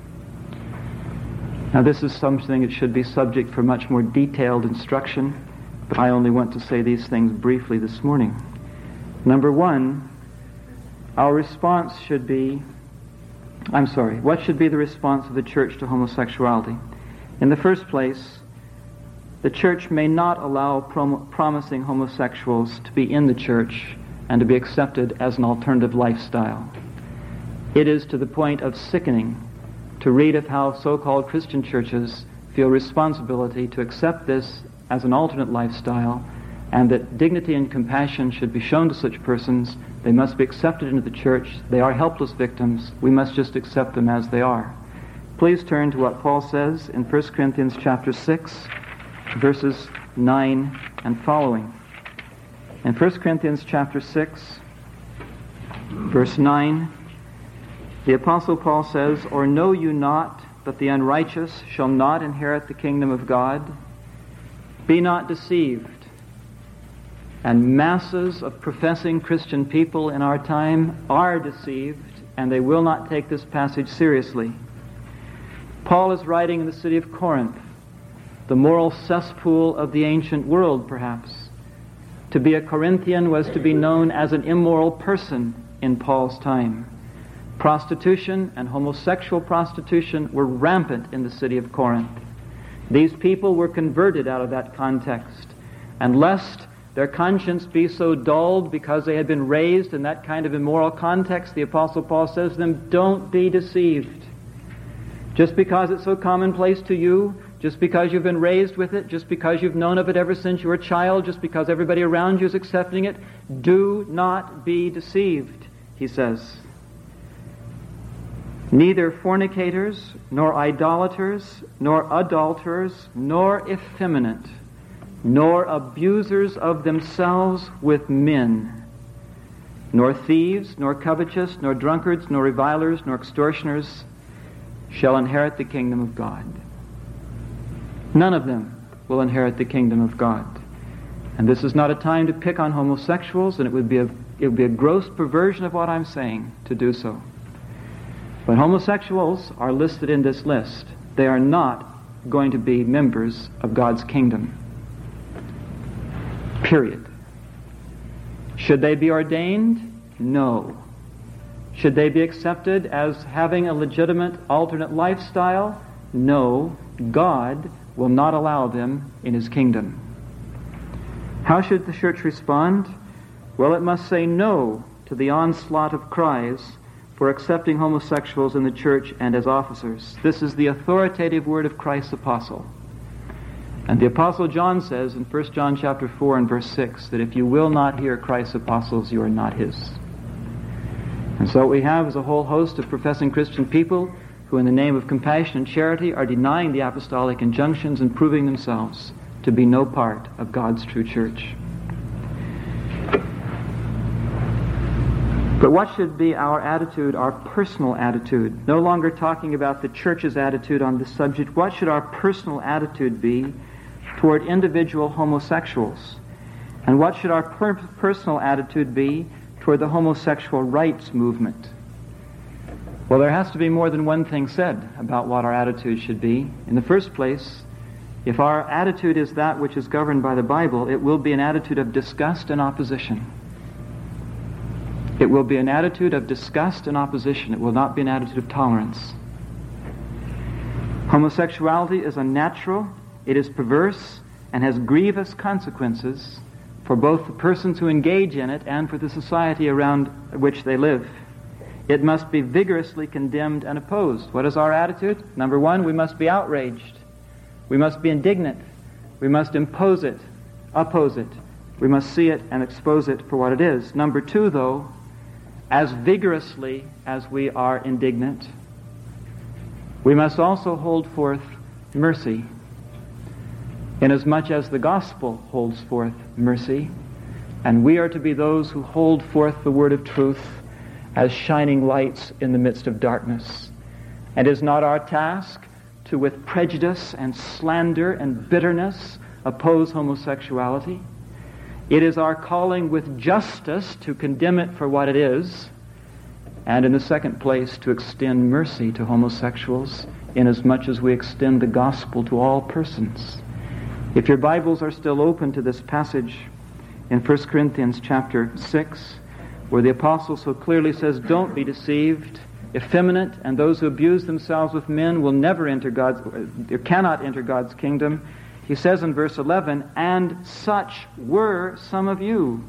Now, this is something that should be subject for much more detailed instruction, but I only want to say these things briefly this morning. Number one, our response should be, I'm sorry, what should be the response of the church to homosexuality? In the first place, the church may not allow prom- promising homosexuals to be in the church and to be accepted as an alternative lifestyle. It is to the point of sickening to read of how so-called Christian churches feel responsibility to accept this as an alternate lifestyle, and that dignity and compassion should be shown to such persons. They must be accepted into the church. They are helpless victims. We must just accept them as they are. Please turn to what Paul says in First Corinthians chapter six, verses nine and following. In First Corinthians chapter six, verse nine, the Apostle Paul says, "Or know you not that the unrighteous shall not inherit the kingdom of God? Be not deceived." And masses of professing Christian people in our time are deceived, and they will not take this passage seriously. Paul is writing in the city of Corinth, the moral cesspool of the ancient world, perhaps. To be a Corinthian was to be known as an immoral person in Paul's time. Prostitution and homosexual prostitution were rampant in the city of Corinth. These people were converted out of that context, and lest their conscience be so dulled because they had been raised in that kind of immoral context, the Apostle Paul says to them, don't be deceived. Just because it's so commonplace to you, just because you've been raised with it, just because you've known of it ever since you were a child, just because everybody around you is accepting it, do not be deceived, he says. Neither fornicators, nor idolaters, nor adulterers, nor effeminate, nor abusers of themselves with men, nor thieves, nor covetous, nor drunkards, nor revilers, nor extortioners shall inherit the kingdom of God. None of them will inherit the kingdom of God. And this is not a time to pick on homosexuals, and it would be a, it would be a gross perversion of what I'm saying to do so. But homosexuals are listed in this list. They are not going to be members of God's kingdom. Period. Should they be ordained? No. Should they be accepted as having a legitimate alternate lifestyle? No. God will not allow them in his kingdom. How should the church respond? Well, it must say no to the onslaught of cries for accepting homosexuals in the church and as officers. This is the authoritative word of Christ's apostle. And the Apostle John says in First John chapter four and verse six that if you will not hear Christ's apostles, you are not his. And so what we have is a whole host of professing Christian people who in the name of compassion and charity are denying the apostolic injunctions and proving themselves to be no part of God's true church. But what should be our attitude, our personal attitude? No longer talking about the church's attitude on this subject. What should our personal attitude be toward individual homosexuals? And what should our per- personal attitude be toward the homosexual rights movement? Well, there has to be more than one thing said about what our attitude should be. In the first place, if our attitude is that which is governed by the Bible, it will be an attitude of disgust and opposition. It will be an attitude of disgust and opposition. It will not be an attitude of tolerance. Homosexuality is unnatural, it is perverse, and has grievous consequences for both the persons who engage in it and for the society around which they live. It must be vigorously condemned and opposed. What is our attitude? Number one, we must be outraged. We must be indignant. We must impose it, oppose it. We must see it and expose it for what it is. Number two, though, as vigorously as we are indignant, we must also hold forth mercy, inasmuch as the gospel holds forth mercy, and we are to be those who hold forth the word of truth as shining lights in the midst of darkness. And it is not our task to, with prejudice and slander and bitterness, oppose homosexuality. It is our calling with justice to condemn it for what it is, and in the second place to extend mercy to homosexuals inasmuch as we extend the gospel to all persons. If your Bibles are still open to this passage in First Corinthians chapter six, where the apostle so clearly says, don't be deceived, effeminate and those who abuse themselves with men will never enter God's, or cannot enter God's kingdom. He says in verse eleven, and such were some of you.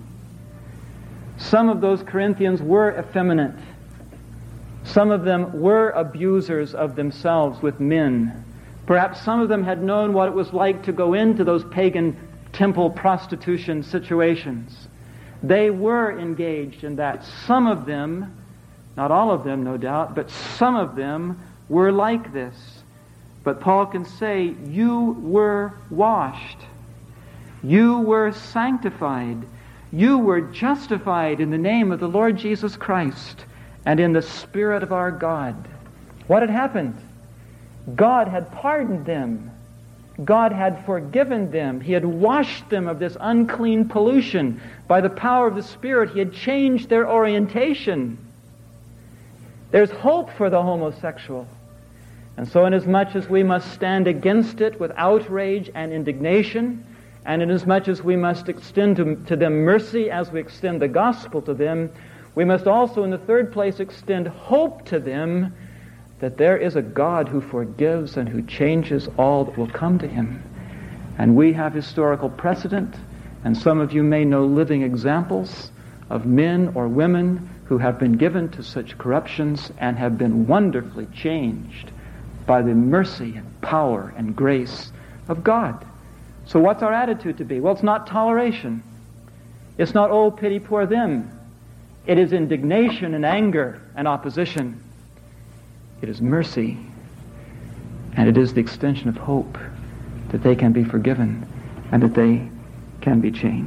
Some of those Corinthians were effeminate. Some of them were abusers of themselves with men. Perhaps some of them had known what it was like to go into those pagan temple prostitution situations. They were engaged in that. Some of them, not all of them no doubt, but some of them were like this. But Paul can say, you were washed. You were sanctified. You were justified in the name of the Lord Jesus Christ and in the Spirit of our God. What had happened? God had pardoned them. God had forgiven them. He had washed them of this unclean pollution. By the power of the Spirit, He had changed their orientation. There's hope for the homosexual. And so inasmuch as we must stand against it with outrage and indignation, and inasmuch as we must extend to, to them mercy as we extend the gospel to them, we must also in the third place extend hope to them that there is a God who forgives and who changes all that will come to Him. And we have historical precedent, and some of you may know living examples of men or women who have been given to such corruptions and have been wonderfully changed by the mercy and power and grace of God. So what's our attitude to be? Well, it's not toleration. It's not, oh, pity poor them. It is indignation and anger and opposition. It is mercy. And it is the extension of hope that they can be forgiven and that they can be changed.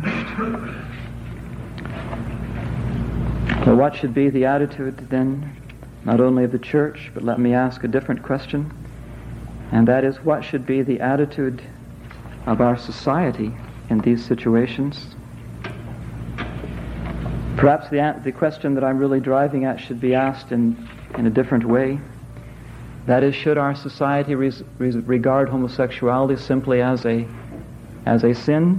So what should be the attitude then, not only of the church, but let me ask a different question, and that is, what should be the attitude of our society in these situations? Perhaps the, the question that I'm really driving at should be asked in, in a different way. That is, should our society res, res, regard homosexuality simply as a, as a sin?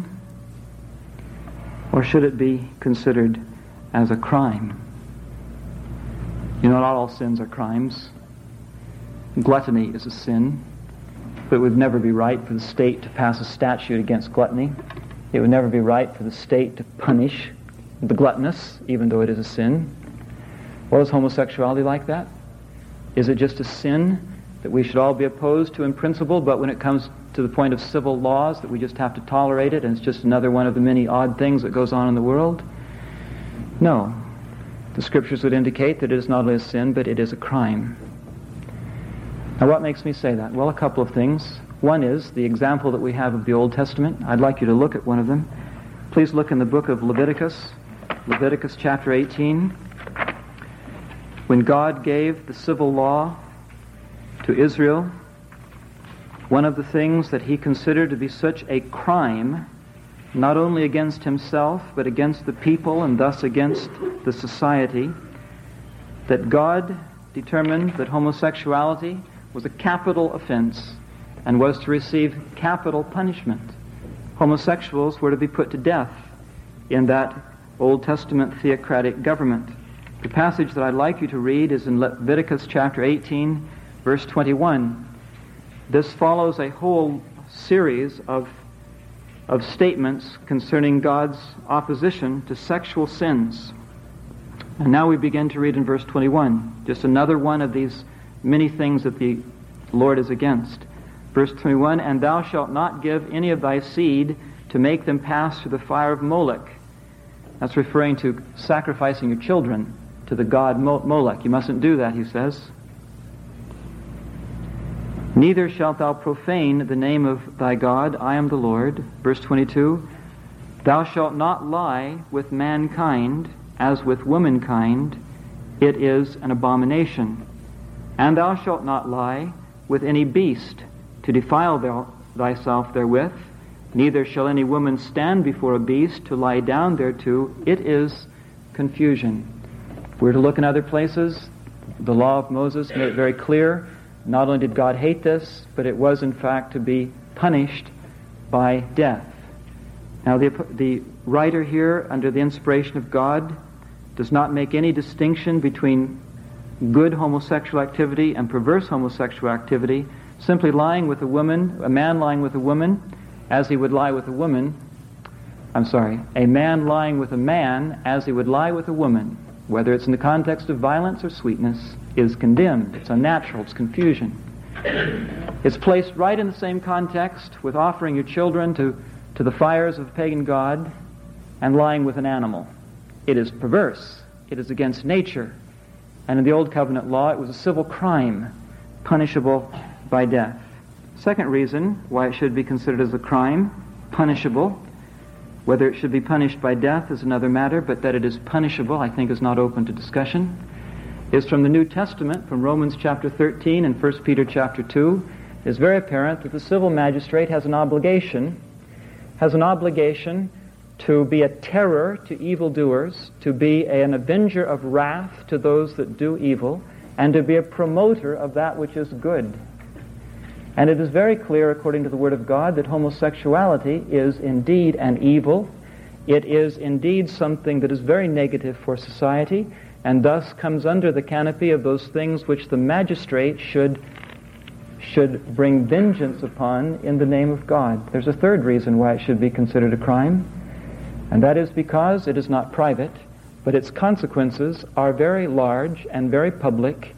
Or should it be considered as a crime? You know, not all sins are crimes. Gluttony is a sin, but it would never be right for the state to pass a statute against gluttony. It would never be right for the state to punish the gluttonous, even though it is a sin. Well, is homosexuality like that? Is it just a sin that we should all be opposed to in principle, but when it comes to the point of civil laws, that we just have to tolerate it, and it's just another one of the many odd things that goes on in the world? No. The Scriptures would indicate that it is not only a sin, but it is a crime. Now, what makes me say that? Well, a couple of things. One is the example that we have of the Old Testament. I'd like you to look at one of them. Please look in the book of Leviticus, Leviticus chapter eighteen. When God gave the civil law to Israel, one of the things that He considered to be such a crime, not only against Himself, but against the people and thus against the society, that God determined that homosexuality was a capital offense and was to receive capital punishment. Homosexuals were to be put to death in that Old Testament theocratic government. The passage that I'd like you to read is in Leviticus chapter eighteen, verse twenty-one. This follows a whole series of of statements concerning God's opposition to sexual sins. And now we begin to read in verse twenty-one, just another one of these many things that the Lord is against. Verse twenty-one, and thou shalt not give any of thy seed to make them pass through the fire of Molech. That's referring to sacrificing your children to the god Molech. You mustn't do that, he says. Neither shalt thou profane the name of thy God. I am the Lord. Verse twenty-two, thou shalt not lie with mankind as with womankind. It is an abomination. And thou shalt not lie with any beast to defile thou, thyself therewith. Neither shall any woman stand before a beast to lie down thereto. It is confusion. If we're to look in other places, the law of Moses made it very clear. Not only did God hate this, but it was in fact to be punished by death. Now the, the writer here, under the inspiration of God, does not make any distinction between good homosexual activity and perverse homosexual activity. Simply lying with a woman, a man lying with a woman, as he would lie with a woman, I'm sorry, a man lying with a man as he would lie with a woman, whether it's in the context of violence or sweetness, is condemned. It's unnatural. It's confusion. It's placed right in the same context with offering your children to, to the fires of a pagan god and lying with an animal. It is perverse. It is against nature. And in the Old Covenant law, it was a civil crime, punishable by death. Second reason why it should be considered as a crime, punishable. Whether it should be punished by death is another matter, but that it is punishable, I think, is not open to discussion, is from the New Testament, from Romans chapter thirteen and First Peter chapter two. It is very apparent that the civil magistrate has an obligation, has an obligation to be a terror to evildoers, to be an avenger of wrath to those that do evil, and to be a promoter of that which is good. And it is very clear, according to the Word of God, that homosexuality is indeed an evil. It is indeed something that is very negative for society, and thus comes under the canopy of those things which the magistrate should, should bring vengeance upon in the name of God. There's a third reason why it should be considered a crime, and that is because it is not private, but its consequences are very large and very public,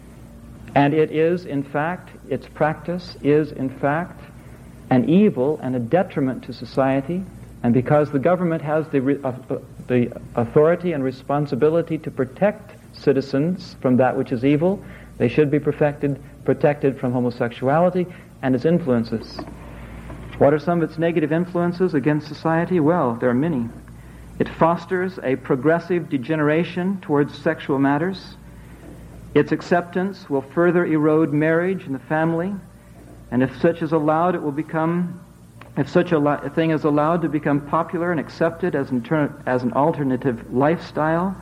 and it is, in fact, its practice is, in fact, an evil and a detriment to society. And because the government has the, re- uh, uh, the authority and responsibility to protect citizens from that which is evil, they should be perfected, protected from homosexuality and its influences. What are some of its negative influences against society? Well, there are many. It fosters a progressive degeneration towards sexual matters. Its acceptance will further erode marriage and the family, and if such is allowed, it will become, if such a, li- a thing is allowed to become popular and accepted as an, ter- as an alternative lifestyle,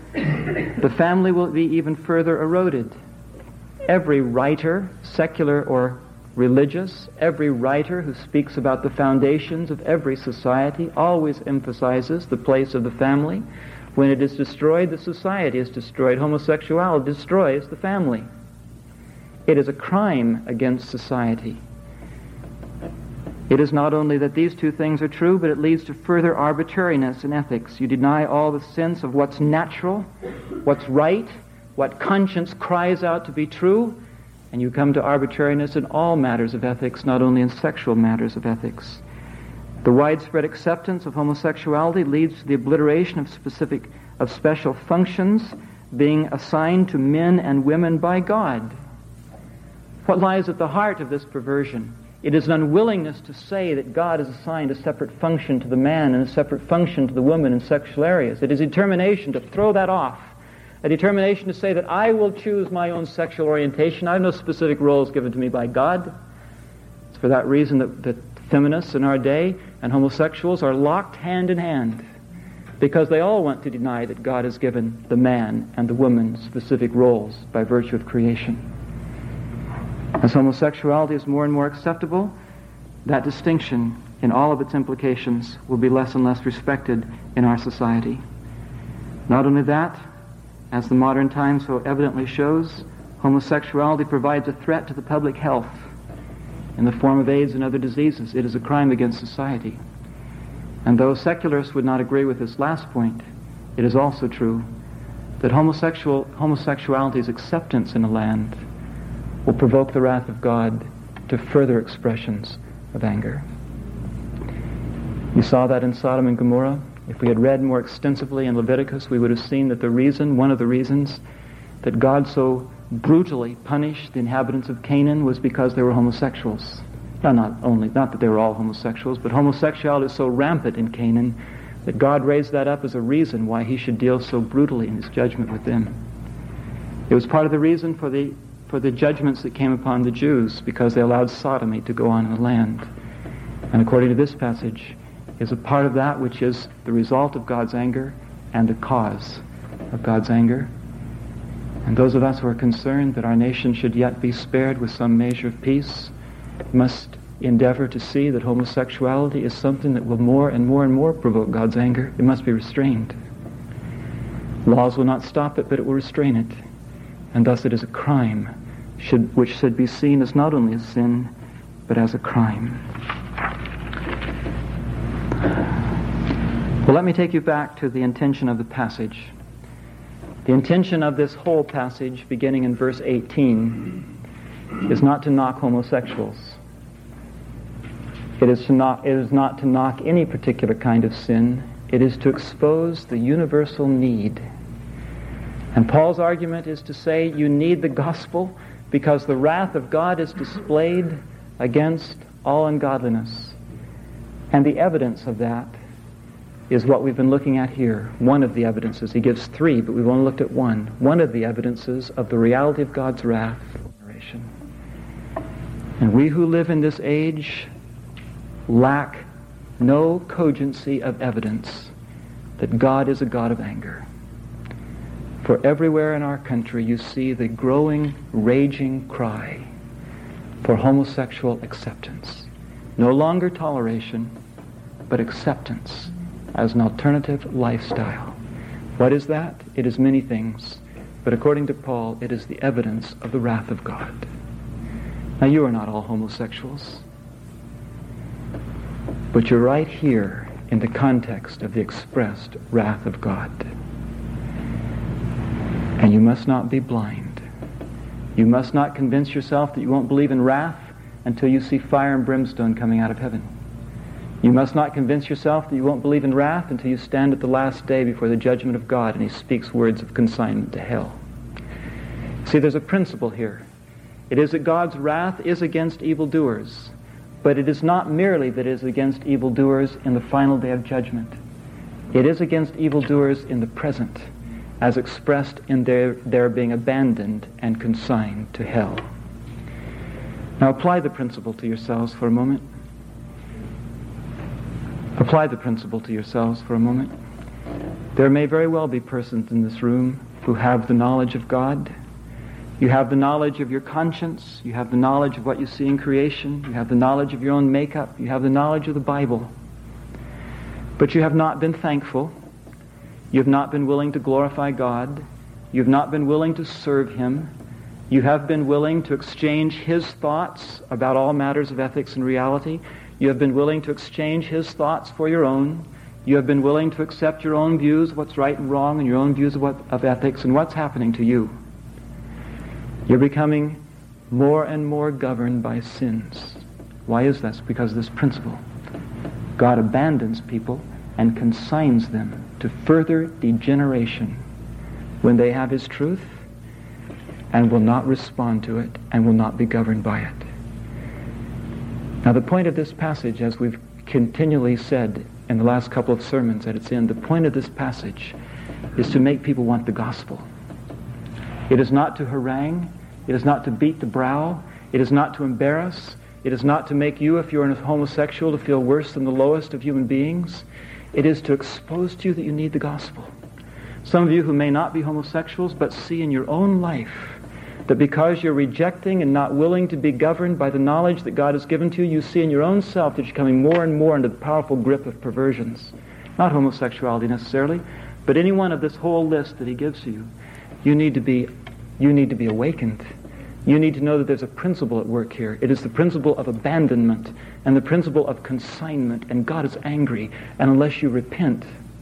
the family will be even further eroded. Every writer, secular or religious, every writer who speaks about the foundations of every society always emphasizes the place of the family. When it is destroyed, the society is destroyed. Homosexuality destroys the family. It is a crime against society. It is not only that these two things are true, but it leads to further arbitrariness in ethics. You deny all the sense of what's natural, what's right, what conscience cries out to be true, and you come to arbitrariness in all matters of ethics, not only in sexual matters of ethics. The widespread acceptance of homosexuality leads to the obliteration of specific, of special functions being assigned to men and women by God. What lies at the heart of this perversion? It is an unwillingness to say that God has assigned a separate function to the man and a separate function to the woman in sexual areas. It is a determination to throw that off, a determination to say that I will choose my own sexual orientation. I have no specific roles given to me by God. It's for that reason that, that feminists in our day and homosexuals are locked hand in hand, because they all want to deny that God has given the man and the woman specific roles by virtue of creation. As homosexuality is more and more acceptable, that distinction in all of its implications will be less and less respected in our society. Not only that, as the modern time so evidently shows, homosexuality provides a threat to the public health in the form of AIDS and other diseases. It is a crime against society. And though secularists would not agree with this last point, it is also true that homosexual homosexuality's acceptance in a land will provoke the wrath of God to further expressions of anger. You saw that in Sodom and Gomorrah. If we had read more extensively in Leviticus, we would have seen that the reason, one of the reasons, that God so brutally punished the inhabitants of Canaan was because they were homosexuals. Now, not only, not that they were all homosexuals, but homosexuality is so rampant in Canaan that God raised that up as a reason why he should deal so brutally in his judgment with them. It was part of the reason for the for the judgments that came upon the Jews, because they allowed sodomy to go on in the land. And according to this passage, is a part of that which is the result of God's anger and the cause of God's anger. And those of us who are concerned that our nation should yet be spared with some measure of peace must endeavor to see that homosexuality is something that will more and more and more provoke God's anger. It must be restrained. Laws will not stop it, but it will restrain it. And thus it is a crime, should, which should be seen as not only a sin, but as a crime. Well, let me take you back to the intention of the passage. The intention of this whole passage, beginning in verse eighteen, is not to knock homosexuals. It is to not, it is not to knock any particular kind of sin. It is to expose the universal need. And Paul's argument is to say you need the gospel because the wrath of God is displayed against all ungodliness. And the evidence of that is what we've been looking at here. One of the evidences. He gives three, but we've only looked at one. One of the evidences of the reality of God's wrath. And we who live in this age lack no cogency of evidence that God is a God of anger. For everywhere in our country you see the growing, raging cry for homosexual acceptance. No longer toleration, but acceptance as an alternative lifestyle. What is that? It is many things, but according to Paul, it is the evidence of the wrath of God. Now, you are not all homosexuals, but you're right here in the context of the expressed wrath of God. And you must not be blind. You must not convince yourself that you won't believe in wrath until you see fire and brimstone coming out of heaven. You must not convince yourself that you won't believe in wrath until you stand at the last day before the judgment of God and he speaks words of consignment to hell. See, there's a principle here. It is that God's wrath is against evildoers, but it is not merely that it is against evildoers in the final day of judgment. It is against evildoers in the present, as expressed in their, their being abandoned and consigned to hell. Now apply the principle to yourselves for a moment. Apply the principle to yourselves for a moment. There may very well be persons in this room who have the knowledge of God. You have the knowledge of your conscience. You have the knowledge of what you see in creation. You have the knowledge of your own makeup. You have the knowledge of the Bible. But you have not been thankful. You have not been willing to glorify God. You have not been willing to serve Him. You have been willing to exchange His thoughts about all matters of ethics and reality. You have been willing to exchange His thoughts for your own. You have been willing to accept your own views of what's right and wrong and your own views of, what, of ethics. And what's happening to you? You're becoming more and more governed by sins. Why is that? It's because of this principle. God abandons people and consigns them to further degeneration when they have His truth and will not respond to it and will not be governed by it. Now the point of this passage, as we've continually said in the last couple of sermons at its end, the point of this passage is to make people want the gospel. It is not to harangue. It is not to beat the brow. It is not to embarrass. It is not to make you, if you're a homosexual, to feel worse than the lowest of human beings. It is to expose to you that you need the gospel. Some of you who may not be homosexuals, but see in your own life that because you're rejecting and not willing to be governed by the knowledge that God has given to you, you see in your own self that you're coming more and more into the powerful grip of perversions. Not homosexuality necessarily, but any one of this whole list that He gives to you. You need to be, you need to be awakened You need to know that there's a principle at work here. It is the principle of abandonment and the principle of consignment, and God is angry. And unless you repent,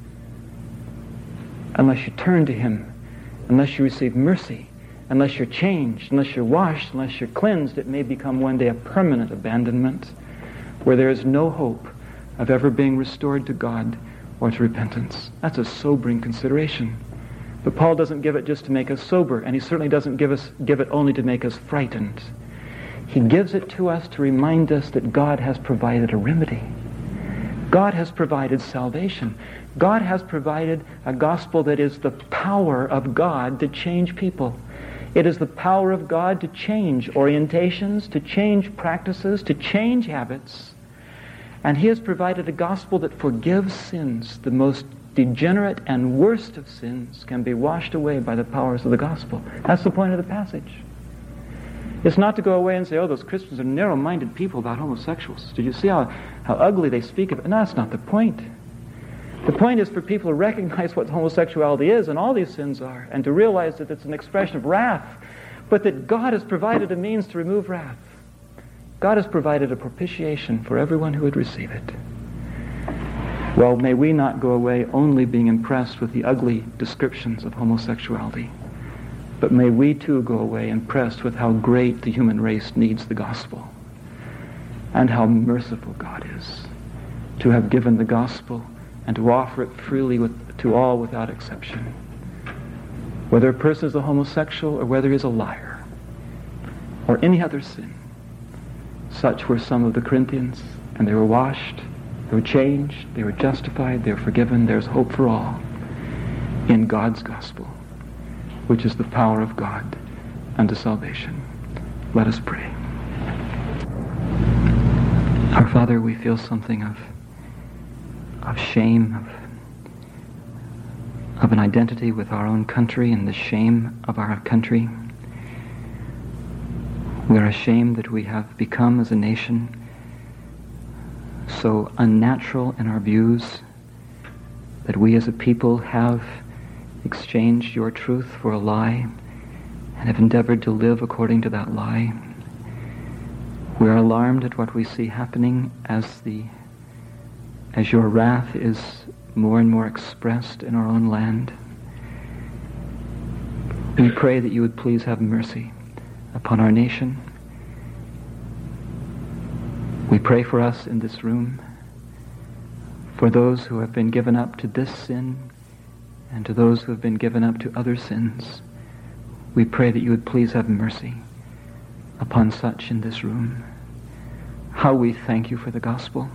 unless you turn to Him, unless you receive mercy, unless you're changed, unless you're washed, unless you're cleansed, it may become one day a permanent abandonment where there is no hope of ever being restored to God or to repentance. That's a sobering consideration. But Paul doesn't give it just to make us sober, and he certainly doesn't give us give it only to make us frightened. He gives it to us to remind us that God has provided a remedy. God has provided salvation. God has provided a gospel that is the power of God to change people. It is the power of God to change orientations, to change practices, to change habits. And He has provided a gospel that forgives sins. The most degenerate and worst of sins can be washed away by the powers of the gospel. That's the point of the passage. It's not to go away and say, oh, those Christians are narrow-minded people about homosexuals. Did you see how, how ugly they speak of it? No, that's not the point. The point is for people to recognize what homosexuality is and all these sins are, and to realize that it's an expression of wrath, but that God has provided a means to remove wrath. God has provided a propitiation for everyone who would receive it. Well, may we not go away only being impressed with the ugly descriptions of homosexuality, but may we too go away impressed with how great the human race needs the gospel, and how merciful God is to have given the gospel and to offer it freely with, to all without exception. Whether a person is a homosexual or whether he is a liar or any other sin, such were some of the Corinthians, and they were washed, they were changed, they were justified, they were forgiven. There's hope for all in God's gospel, which is the power of God unto salvation. Let us pray. Our Father, we feel something of of shame, of, of an identity with our own country and the shame of our country. We are ashamed that we have become as a nation so unnatural in our views that we as a people have exchanged your truth for a lie and have endeavored to live according to that lie. We are alarmed at what we see happening as the as your wrath is more and more expressed in our own land. We pray that you would please have mercy upon our nation. We pray for us in this room, for those who have been given up to this sin and to those who have been given up to other sins. We pray that you would please have mercy upon such in this room. How we thank you for the gospel.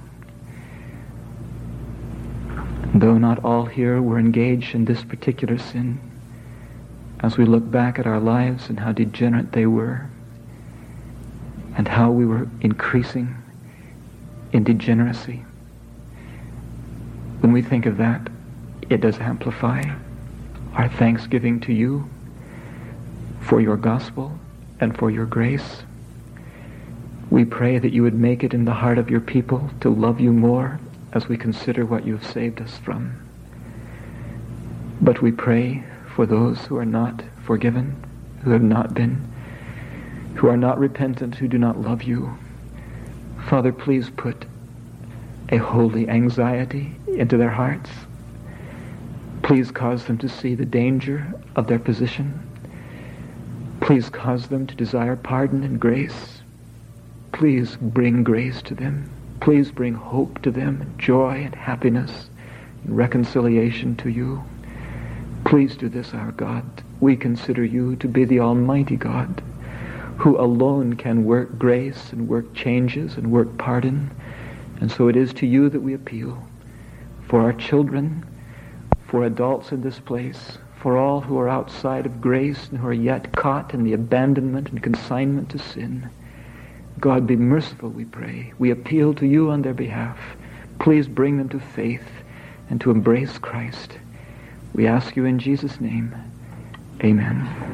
Though not all here were engaged in this particular sin, as we look back at our lives and how degenerate they were, and how we were increasing in degeneracy, when we think of that, it does amplify our thanksgiving to you for your gospel and for your grace. We pray that you would make it in the heart of your people to love you more as we consider what you have saved us from. But we pray for those who are not forgiven, who have not been, who are not repentant, who do not love you. Father, please put a holy anxiety into their hearts. Please cause them to see the danger of their position. Please cause them to desire pardon and grace. Please bring grace to them. Please bring hope to them, joy and happiness and reconciliation to you. Please do this, our God. We consider you to be the Almighty God, who alone can work grace and work changes and work pardon. And so it is to you that we appeal for our children, for adults in this place, for all who are outside of grace and who are yet caught in the abandonment and consignment to sin. God, be merciful, we pray. We appeal to you on their behalf. Please bring them to faith and to embrace Christ. We ask you in Jesus' name. Amen.